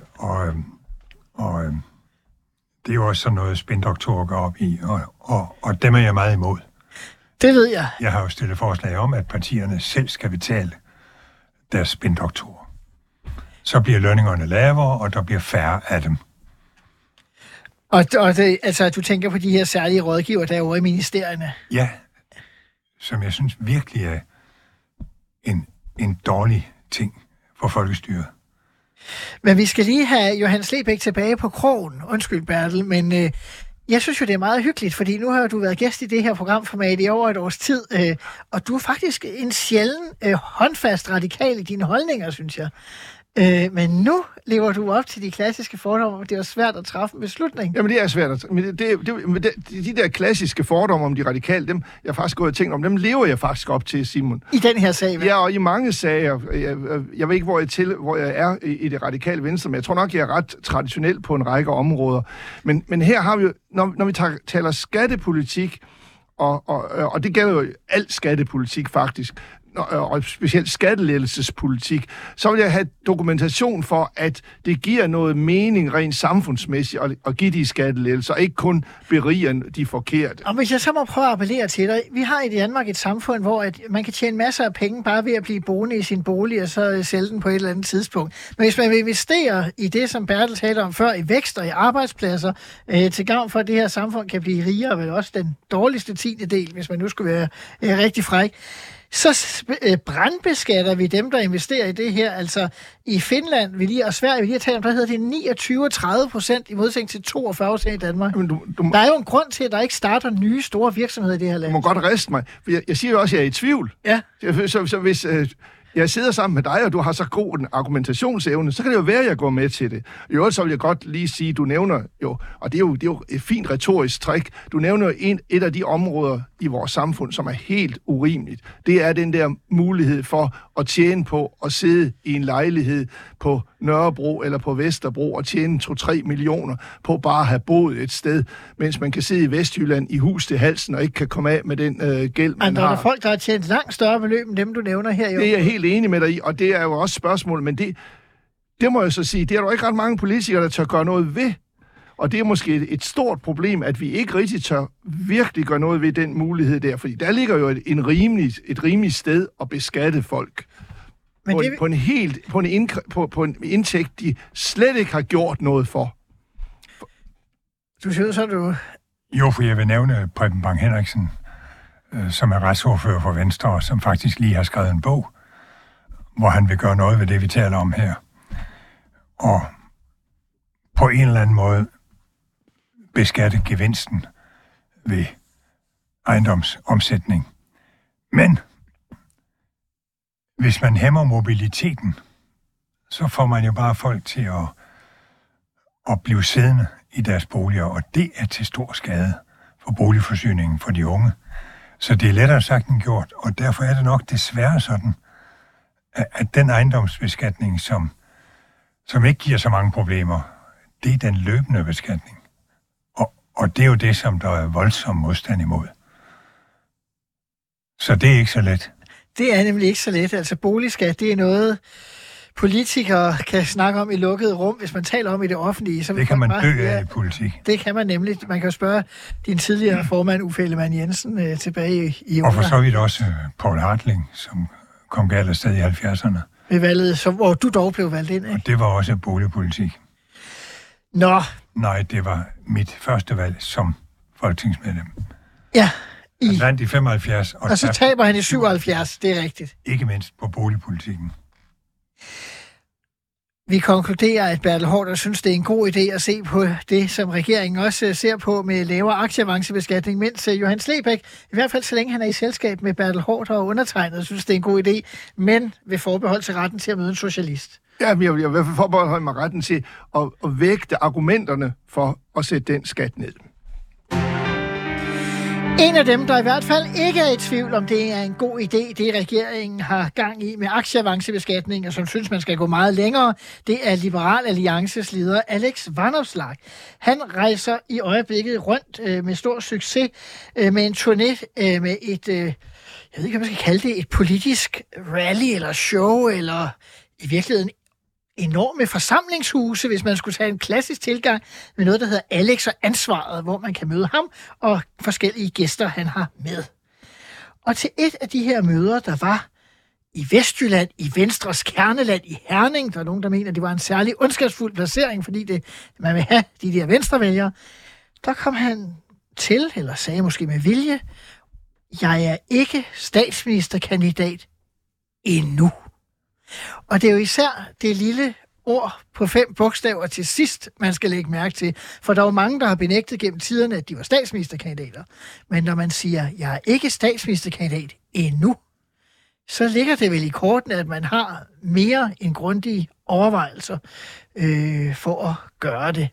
Speaker 7: og det er jo også sådan noget, spindoktorer går op i, og dem er jeg meget imod.
Speaker 6: Det ved jeg.
Speaker 7: Jeg har jo stillet forslag om, at partierne selv skal betale deres spindoktorer. Så bliver lønningerne lavere, og der bliver færre af dem.
Speaker 6: Og det, altså, du tænker på de her særlige rådgiver derovre i ministerierne?
Speaker 7: Ja, som jeg synes virkelig er en dårlig ting for folkestyret.
Speaker 6: Men vi skal lige have Johannes Lebæk tilbage på krogen. Undskyld, Bertel, men jeg synes jo, det er meget hyggeligt, fordi nu har du været gæst i det her programformat i over et års tid, og du er faktisk en sjælden håndfast radikal i dine holdninger, synes jeg. Men nu lever du op til de klassiske fordomme, og det er svært at træffe en beslutning.
Speaker 8: Jamen, det er svært. De der klassiske fordomme om de radikale, dem jeg faktisk gået og tænkt om, dem lever jeg faktisk op til, Simon.
Speaker 6: I den her sag, hvad?
Speaker 8: Ja, og i mange sager. Jeg ved ikke, hvor jeg er i det radikale venstre, men jeg tror nok, jeg er ret traditionel på en række områder. Men her har vi jo, når vi taler skattepolitik, og det gælder jo alt skattepolitik faktisk, og specielt skattelettelsespolitik, så vil jeg have dokumentation for, at det giver noget mening rent samfundsmæssigt at give de skattelettelser, og ikke kun beriger de forkerte.
Speaker 6: Og hvis jeg så må prøve at appellere til dig, vi har i Danmark et samfund, hvor at man kan tjene masser af penge bare ved at blive boende i sin bolig, og så sælge den på et eller andet tidspunkt. Men hvis man vil investere i det, som Bertel talte om før, i vækst og i arbejdspladser, til gavn for, at det her samfund kan blive rigere, vel også den dårligste 10. del, hvis man nu skulle være rigtig fræk, så brandbeskatter vi dem, der investerer i det her. Altså i Finland og Sverige, vi lige har talt om, der hedder det 29-30% i modsætning til 42% i Danmark. Men der er jo en grund til, at der ikke starter nye store virksomheder i det her land.
Speaker 8: Du må godt riste mig, for jeg siger jo også, at jeg er i tvivl.
Speaker 6: Ja.
Speaker 8: Så hvis jeg sidder sammen med dig, og du har så god en argumentationsevne, så kan det jo være, at jeg går med til det. I øvrigt, så vil jeg godt lige sige, du nævner jo, og det er jo et fint retorisk trick, du nævner et af de områder i vores samfund, som er helt urimeligt. Det er den der mulighed for at tjene på at sidde i en lejlighed på Nørrebro eller på Vesterbro og tjene 2-3 millioner på bare at have boet et sted, mens man kan sidde i Vestjylland i hus til halsen og ikke kan komme af med den gæld, man har.
Speaker 6: Der er folk, der har tjent langt større beløb end dem, du nævner her. Jo.
Speaker 8: Det er jeg helt enig med dig i, og det er jo også spørgsmål, men det må jeg så sige, det er der ikke ret mange politikere, der tør gøre noget ved. Og det er måske et stort problem, at vi ikke rigtig tør virkelig gøre noget ved den mulighed der, fordi der ligger jo et rimeligt sted at beskatte folk. Men på en indtægt, de slet ikke har gjort noget for.
Speaker 6: Du synes så, du...
Speaker 7: Jo, for jeg vil nævne Preben Bang Henriksen, som er retsordfører for Venstre, og som faktisk lige har skrevet en bog, hvor han vil gøre noget ved det, vi taler om her. Og på en eller anden måde beskatte gevinsten ved ejendomsomsætning. Men hvis man hæmmer mobiliteten, så får man jo bare folk til at blive siddende i deres boliger, og det er til stor skade for boligforsyningen for de unge. Så det er lettere sagt end gjort, og derfor er det nok desværre sådan, at den ejendomsbeskatning, som ikke giver så mange problemer, det er den løbende beskatning. Og det er jo det, som der er voldsom modstand imod. Så det er ikke så let.
Speaker 6: Det er nemlig ikke så let. Altså boligskat, det er noget, politikere kan snakke om i lukkede rum. Hvis man taler om i det offentlige, så
Speaker 7: det kan man dø af i politik.
Speaker 6: Det kan man nemlig. Man kan jo spørge din tidligere formand, Uffe Ellemann-Jensen, tilbage i
Speaker 7: og for så vidt også Poul Hartling, som kom galt afsted i 70'erne.
Speaker 6: Ved valget, hvor du dog blev valgt ind, ikke? Og
Speaker 7: det var også boligpolitik.
Speaker 6: Nå.
Speaker 7: Nej, det var mit første valg som folketingsmedlem.
Speaker 6: Ja.
Speaker 7: Han vandt i 75.
Speaker 6: Og så taber han i 77, det er rigtigt.
Speaker 7: Ikke mindst på boligpolitikken.
Speaker 6: Vi konkluderer, at Bertel Haarder synes, det er en god idé at se på det, som regeringen også ser på med lavere aktieavancebeskatning, mens Johannes Lebæk, i hvert fald så længe han er i selskab med Bertel Haarder og undertegnet, synes, det er en god idé, men vil forbeholde sig retten til at møde en socialist.
Speaker 8: Ja, jeg vil i hvert fald forbeholde mig retten til at vægte argumenterne for at sætte den skat ned.
Speaker 6: En af dem, der i hvert fald ikke er i tvivl om, det er en god idé, det regeringen har gang i med aktieavancebeskatning, og som synes, man skal gå meget længere, det er Liberal Alliances leder Alex Vanopslagh. Han rejser i øjeblikket rundt med stor succes med en turné med et, jeg ved ikke, hvad man skal kalde det, et politisk rally eller show, eller i virkeligheden enorme forsamlingshuse, hvis man skulle tage en klassisk tilgang med noget, der hedder Alex og Ansvaret, hvor man kan møde ham og forskellige gæster, han har med. Og til et af de her møder, der var i Vestjylland, i Venstres kerneland, i Herning, der er nogen, der mener, det var en særlig ondskabsfuld placering, fordi man vil have de der venstrevælgere, der kom han til, eller sagde måske med vilje, jeg er ikke statsministerkandidat endnu. Og det er jo især det lille ord på 5 bogstaver til sidst, man skal lægge mærke til. For der er jo mange, der har benægtet gennem tiderne, at de var statsministerkandidater. Men når man siger, jeg er ikke statsministerkandidat endnu, så ligger det vel i kortene, at man har mere end grundige overvejelser for at gøre det.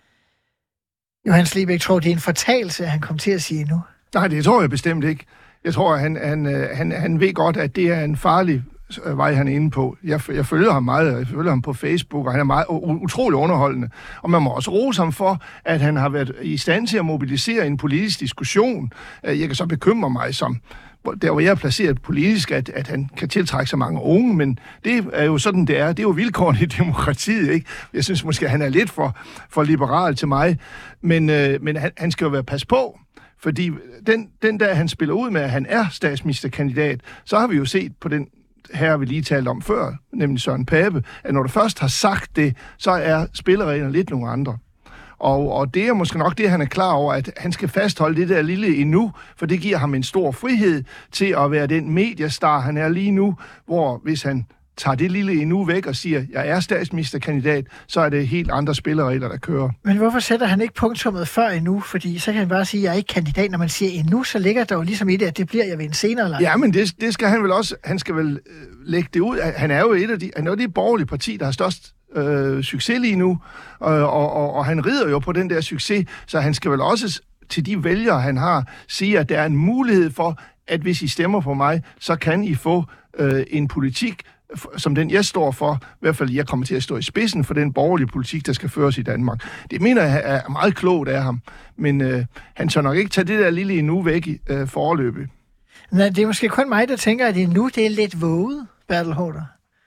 Speaker 6: Johannes Lebæk tror, det er en fortalelse, at han kom til at sige nu.
Speaker 8: Nej, det tror jeg bestemt ikke. Jeg tror, at han ved godt, at det er en farlig vej, han er inde på. Jeg følger ham meget, jeg følger ham på Facebook, og han er meget utrolig underholdende. Og man må også rose ham for, at han har været i stand til at mobilisere en politisk diskussion. Jeg kan så bekymre mig som, der hvor jeg er placeret politisk, at han kan tiltrække så mange unge, men det er jo sådan, det er. Det er jo vilkårene i demokratiet, ikke? Jeg synes måske, han er lidt for liberal til mig, men han skal jo være pas på. Fordi den der, han spiller ud med, at han er statsministerkandidat, så har vi jo set på den her, vi lige talte om før, nemlig Søren Pape, at når du først har sagt det, så er spillereglerne lidt nogle andre. Og det er måske nok det, han er klar over, at han skal fastholde det der lille endnu, for det giver ham en stor frihed til at være den mediestar, han er lige nu, hvor hvis han tager det lille endnu væk og siger, jeg er statsministerkandidat, så er det helt andre spilleregler, der kører. Men
Speaker 6: hvorfor sætter han ikke punktummet før endnu? Fordi så kan han bare sige, at jeg er ikke kandidat. Når man siger endnu, så ligger der jo ligesom i det, at det bliver jeg ved en senere lejr.
Speaker 8: Ja, men det skal han vel også. Han skal vel lægge det ud. Han er jo det borgerlige parti, der har størst succes lige nu, og han rider jo på den der succes, så han skal vel også til de vælgere, han har, sige, at der er en mulighed for, at hvis I stemmer på mig, så kan I få en politik, som den jeg står for, i hvert fald jeg kommer til at stå i spidsen for den borgerlige politik, der skal føres i Danmark. Det mener jeg er meget klogt af ham, men han tør nok ikke tage det der lille endnu væk i forløbet.
Speaker 6: Nej, det er måske kun mig, der tænker, at endnu det er lidt våget, Bertel Haarder.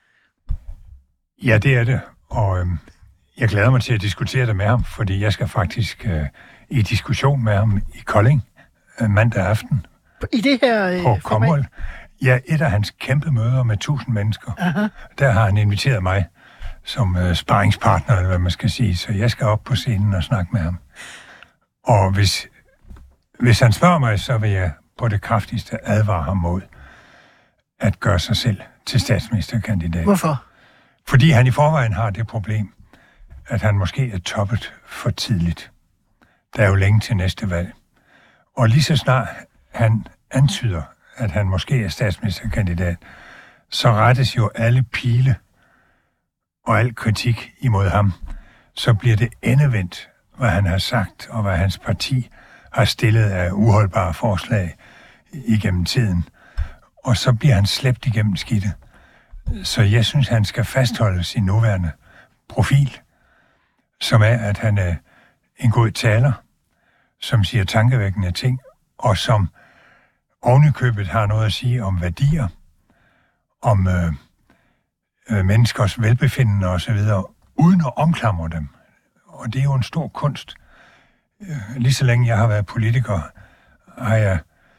Speaker 7: Ja, det er det, og jeg glæder mig til at diskutere det med ham, fordi jeg skal faktisk i diskussion med ham i Kolding mandag aften.
Speaker 6: I det her
Speaker 7: på Komhold. Ja, et af hans kæmpe møder med 1000 mennesker. Aha. Der har han inviteret mig som sparringspartner, eller hvad man skal sige, så jeg skal op på scenen og snakke med ham. Og hvis han spørger mig, så vil jeg på det kraftigste advare ham mod at gøre sig selv til statsministerkandidat.
Speaker 6: Hvorfor?
Speaker 7: Fordi han i forvejen har det problem, at han måske er toppet for tidligt. Der er jo længe til næste valg. Og lige så snart han antyder, at han måske er statsministerkandidat, så rettes jo alle pile og al kritik imod ham. Så bliver det endevendt, hvad han har sagt, og hvad hans parti har stillet af uholdbare forslag igennem tiden. Og så bliver han slæbt igennem skidtet. Så jeg synes, han skal fastholde sin nuværende profil, som er, at han er en god taler, som siger tankevækkende ting, og som ovenikøbet har noget at sige om værdier, om menneskers velbefindende osv., uden at omklamre dem. Og det er jo en stor kunst. Lige så længe jeg har været politiker, har jeg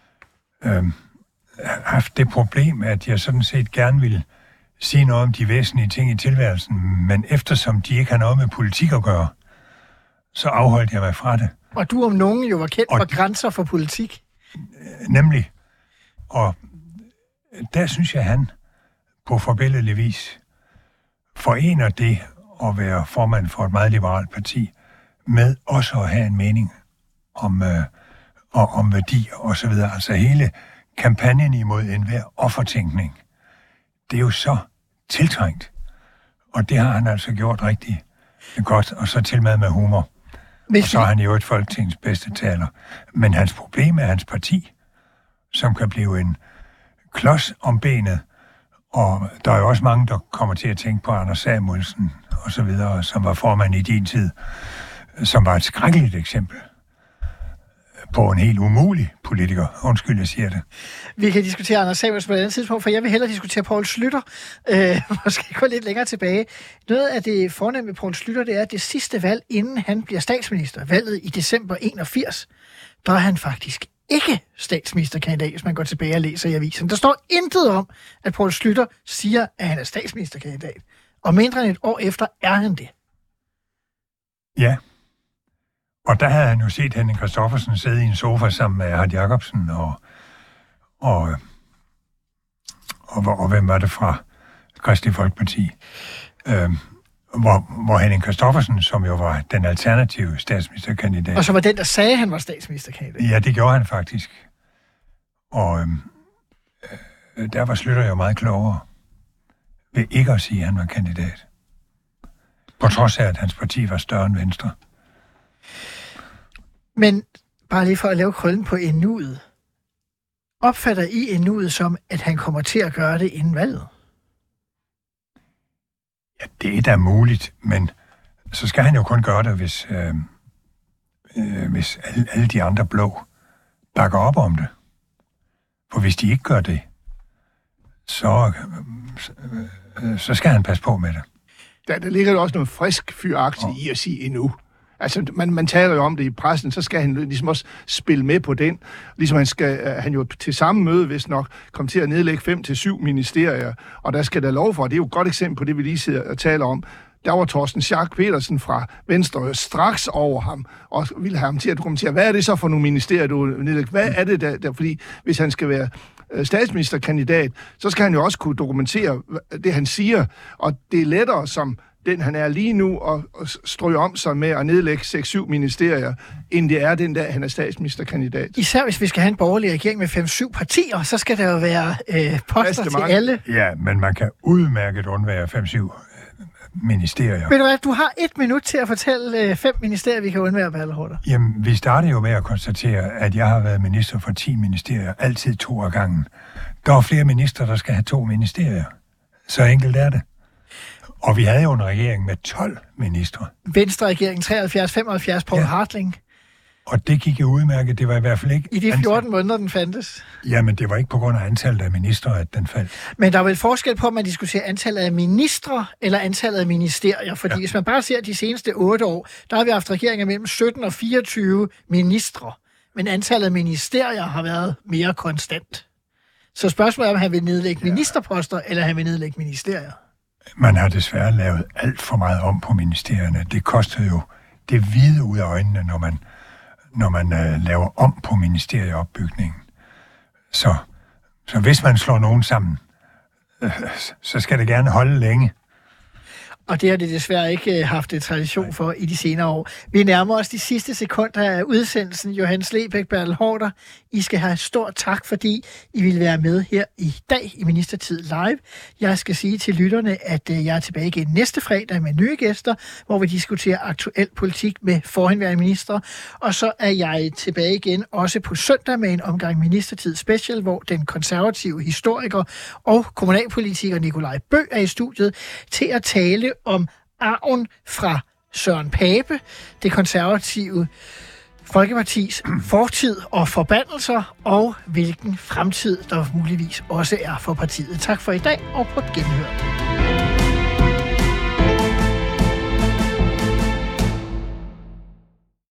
Speaker 7: haft det problem, at jeg sådan set gerne ville sige noget om de væsentlige ting i tilværelsen, men eftersom de ikke har noget med politik at gøre, så afholdt jeg mig fra det.
Speaker 6: Og du om nogen jo var kendt for grænser for politik.
Speaker 7: Nemlig. Og der synes jeg, han på forbilledlig vis forener det at være formand for et meget liberalt parti, med også at have en mening om værdi og så videre. Altså hele kampagnen imod enhver offertænkning, det er jo så tiltrængt. Og det har han altså gjort rigtig godt, og så tilmed med humor. Og så er han jo et Folketingets bedste taler. Men hans problem er hans parti, som kan blive en klods om benet. Og der er jo også mange, der kommer til at tænke på Anders Samuelsen og så videre, som var formand i din tid, som var et skrækkeligt eksempel på en helt umulig politiker. Undskyld, jeg siger det.
Speaker 6: Vi kan diskutere Anders Samuelsen på et andet tidspunkt, for jeg vil hellere diskutere Poul Schlüter. Måske gå lidt længere tilbage. Noget af det fornemme med Poul Schlüter, det er, at det sidste valg, inden han bliver statsminister, valget i december 81, der er han faktisk ikke statsministerkandidat, hvis man går tilbage og læser i avisen. Der står intet om, at Poul Schlüter siger, at han er statsministerkandidat. Og mindre end et år efter er han det.
Speaker 7: Ja. Og der havde han jo set Henning Christoffersen sidde i en sofa sammen med Hart Jacobsen og hvem var det fra Kristelig Folkeparti? Hvor Henning Christoffersen, som jo var den alternative statsministerkandidat.
Speaker 6: Og så var den, der sagde, at han var statsministerkandidat.
Speaker 7: Ja, det gjorde han faktisk. Og der var Schlüter jo meget klogere ved ikke at sige, at han var kandidat. På trods af, at hans parti var større end Venstre. Men
Speaker 6: bare lige for at lave krøllen på endnuet. Opfatter I endnuet som, at han kommer til at gøre det inden valget?
Speaker 7: Ja, det er da muligt, men så skal han jo kun gøre det, hvis alle de andre blå bakker op om det. For hvis de ikke gør det, så skal han passe på med det.
Speaker 8: Der ligger jo også noget frisk fyragtigt i at sige endnu. Altså, man taler jo om det i pressen, så skal han ligesom også spille med på den. Ligesom han jo til samme møde, hvis nok, kom til at nedlægge 5 til 7 ministerier, og der skal der lov for, det er jo et godt eksempel på det, vi lige sidder og taler om. Der var Torsten Schack Petersen fra Venstre straks over ham, og ville have ham til at kommentere, hvad er det så for nogle ministerier, du nedlægger? Hvad er det der? Fordi hvis han skal være statsministerkandidat, så skal han jo også kunne dokumentere det, han siger, og det er lettere som den, han er lige nu, og stryge om sig med at nedlægge 6-7 ministerier, end det er den der, han er statsministerkandidat.
Speaker 6: Især hvis vi skal have en borgerlig regering med 5-7 partier, så skal der jo være poster til alle.
Speaker 7: Ja, men man kan udmærket undvære 5-7 ministerier.
Speaker 6: Ved du hvad, du har 1 minut til at fortælle 5 ministerier, vi kan undvære, Bertelhorter.
Speaker 7: Jamen, vi startede jo med at konstatere, at jeg har været minister for 10 ministerier, altid 2 af gangen. Der er flere ministre, der skal have 2 ministerier. Så enkelt er det. Og vi havde jo en regering med 12 ministre.
Speaker 6: Venstre-regeringen 73-75, Poul Hartling.
Speaker 7: Og det gik jo udmærket. Det var i hvert fald ikke...
Speaker 6: I de 14 måneder, den fandtes.
Speaker 7: Jamen, det var ikke på grund af antallet af ministre, at den faldt.
Speaker 6: Men der er vel forskel på, om man diskuterer antallet af ministre eller antallet af ministerier. Fordi hvis man bare ser de seneste 8 år, der har vi haft regeringer mellem 17 og 24 ministre. Men antallet af ministerier har været mere konstant. Så spørgsmålet er, om han vil nedlægge ministerposter, eller han vil nedlægge ministerier.
Speaker 7: Man har desværre lavet alt for meget om på ministerierne. Det koster jo det hvide ud af øjnene, når man laver om på ministerieopbygningen. Så hvis man slår nogen sammen, så skal det gerne holde længe.
Speaker 6: Og det har det desværre ikke haft en tradition for i de senere år. Vi nærmer os de sidste sekunder af udsendelsen. Johannes Lebæk, Bertelhorter, I skal have stor tak, fordi I ville være med her i dag i Ministertid Live. Jeg skal sige til lytterne, at jeg er tilbage igen næste fredag med nye gæster, hvor vi diskuterer aktuel politik med forhenværende ministre. Og så er jeg tilbage igen også på søndag med en omgang Ministertid Special, hvor den konservative historiker og kommunalpolitiker Nikolaj Bø er i studiet til at tale om arven fra Søren Pape, det konservative Folkepartis fortid og forbandelser, og hvilken fremtid der muligvis også er for partiet. Tak for i dag, og på genhør.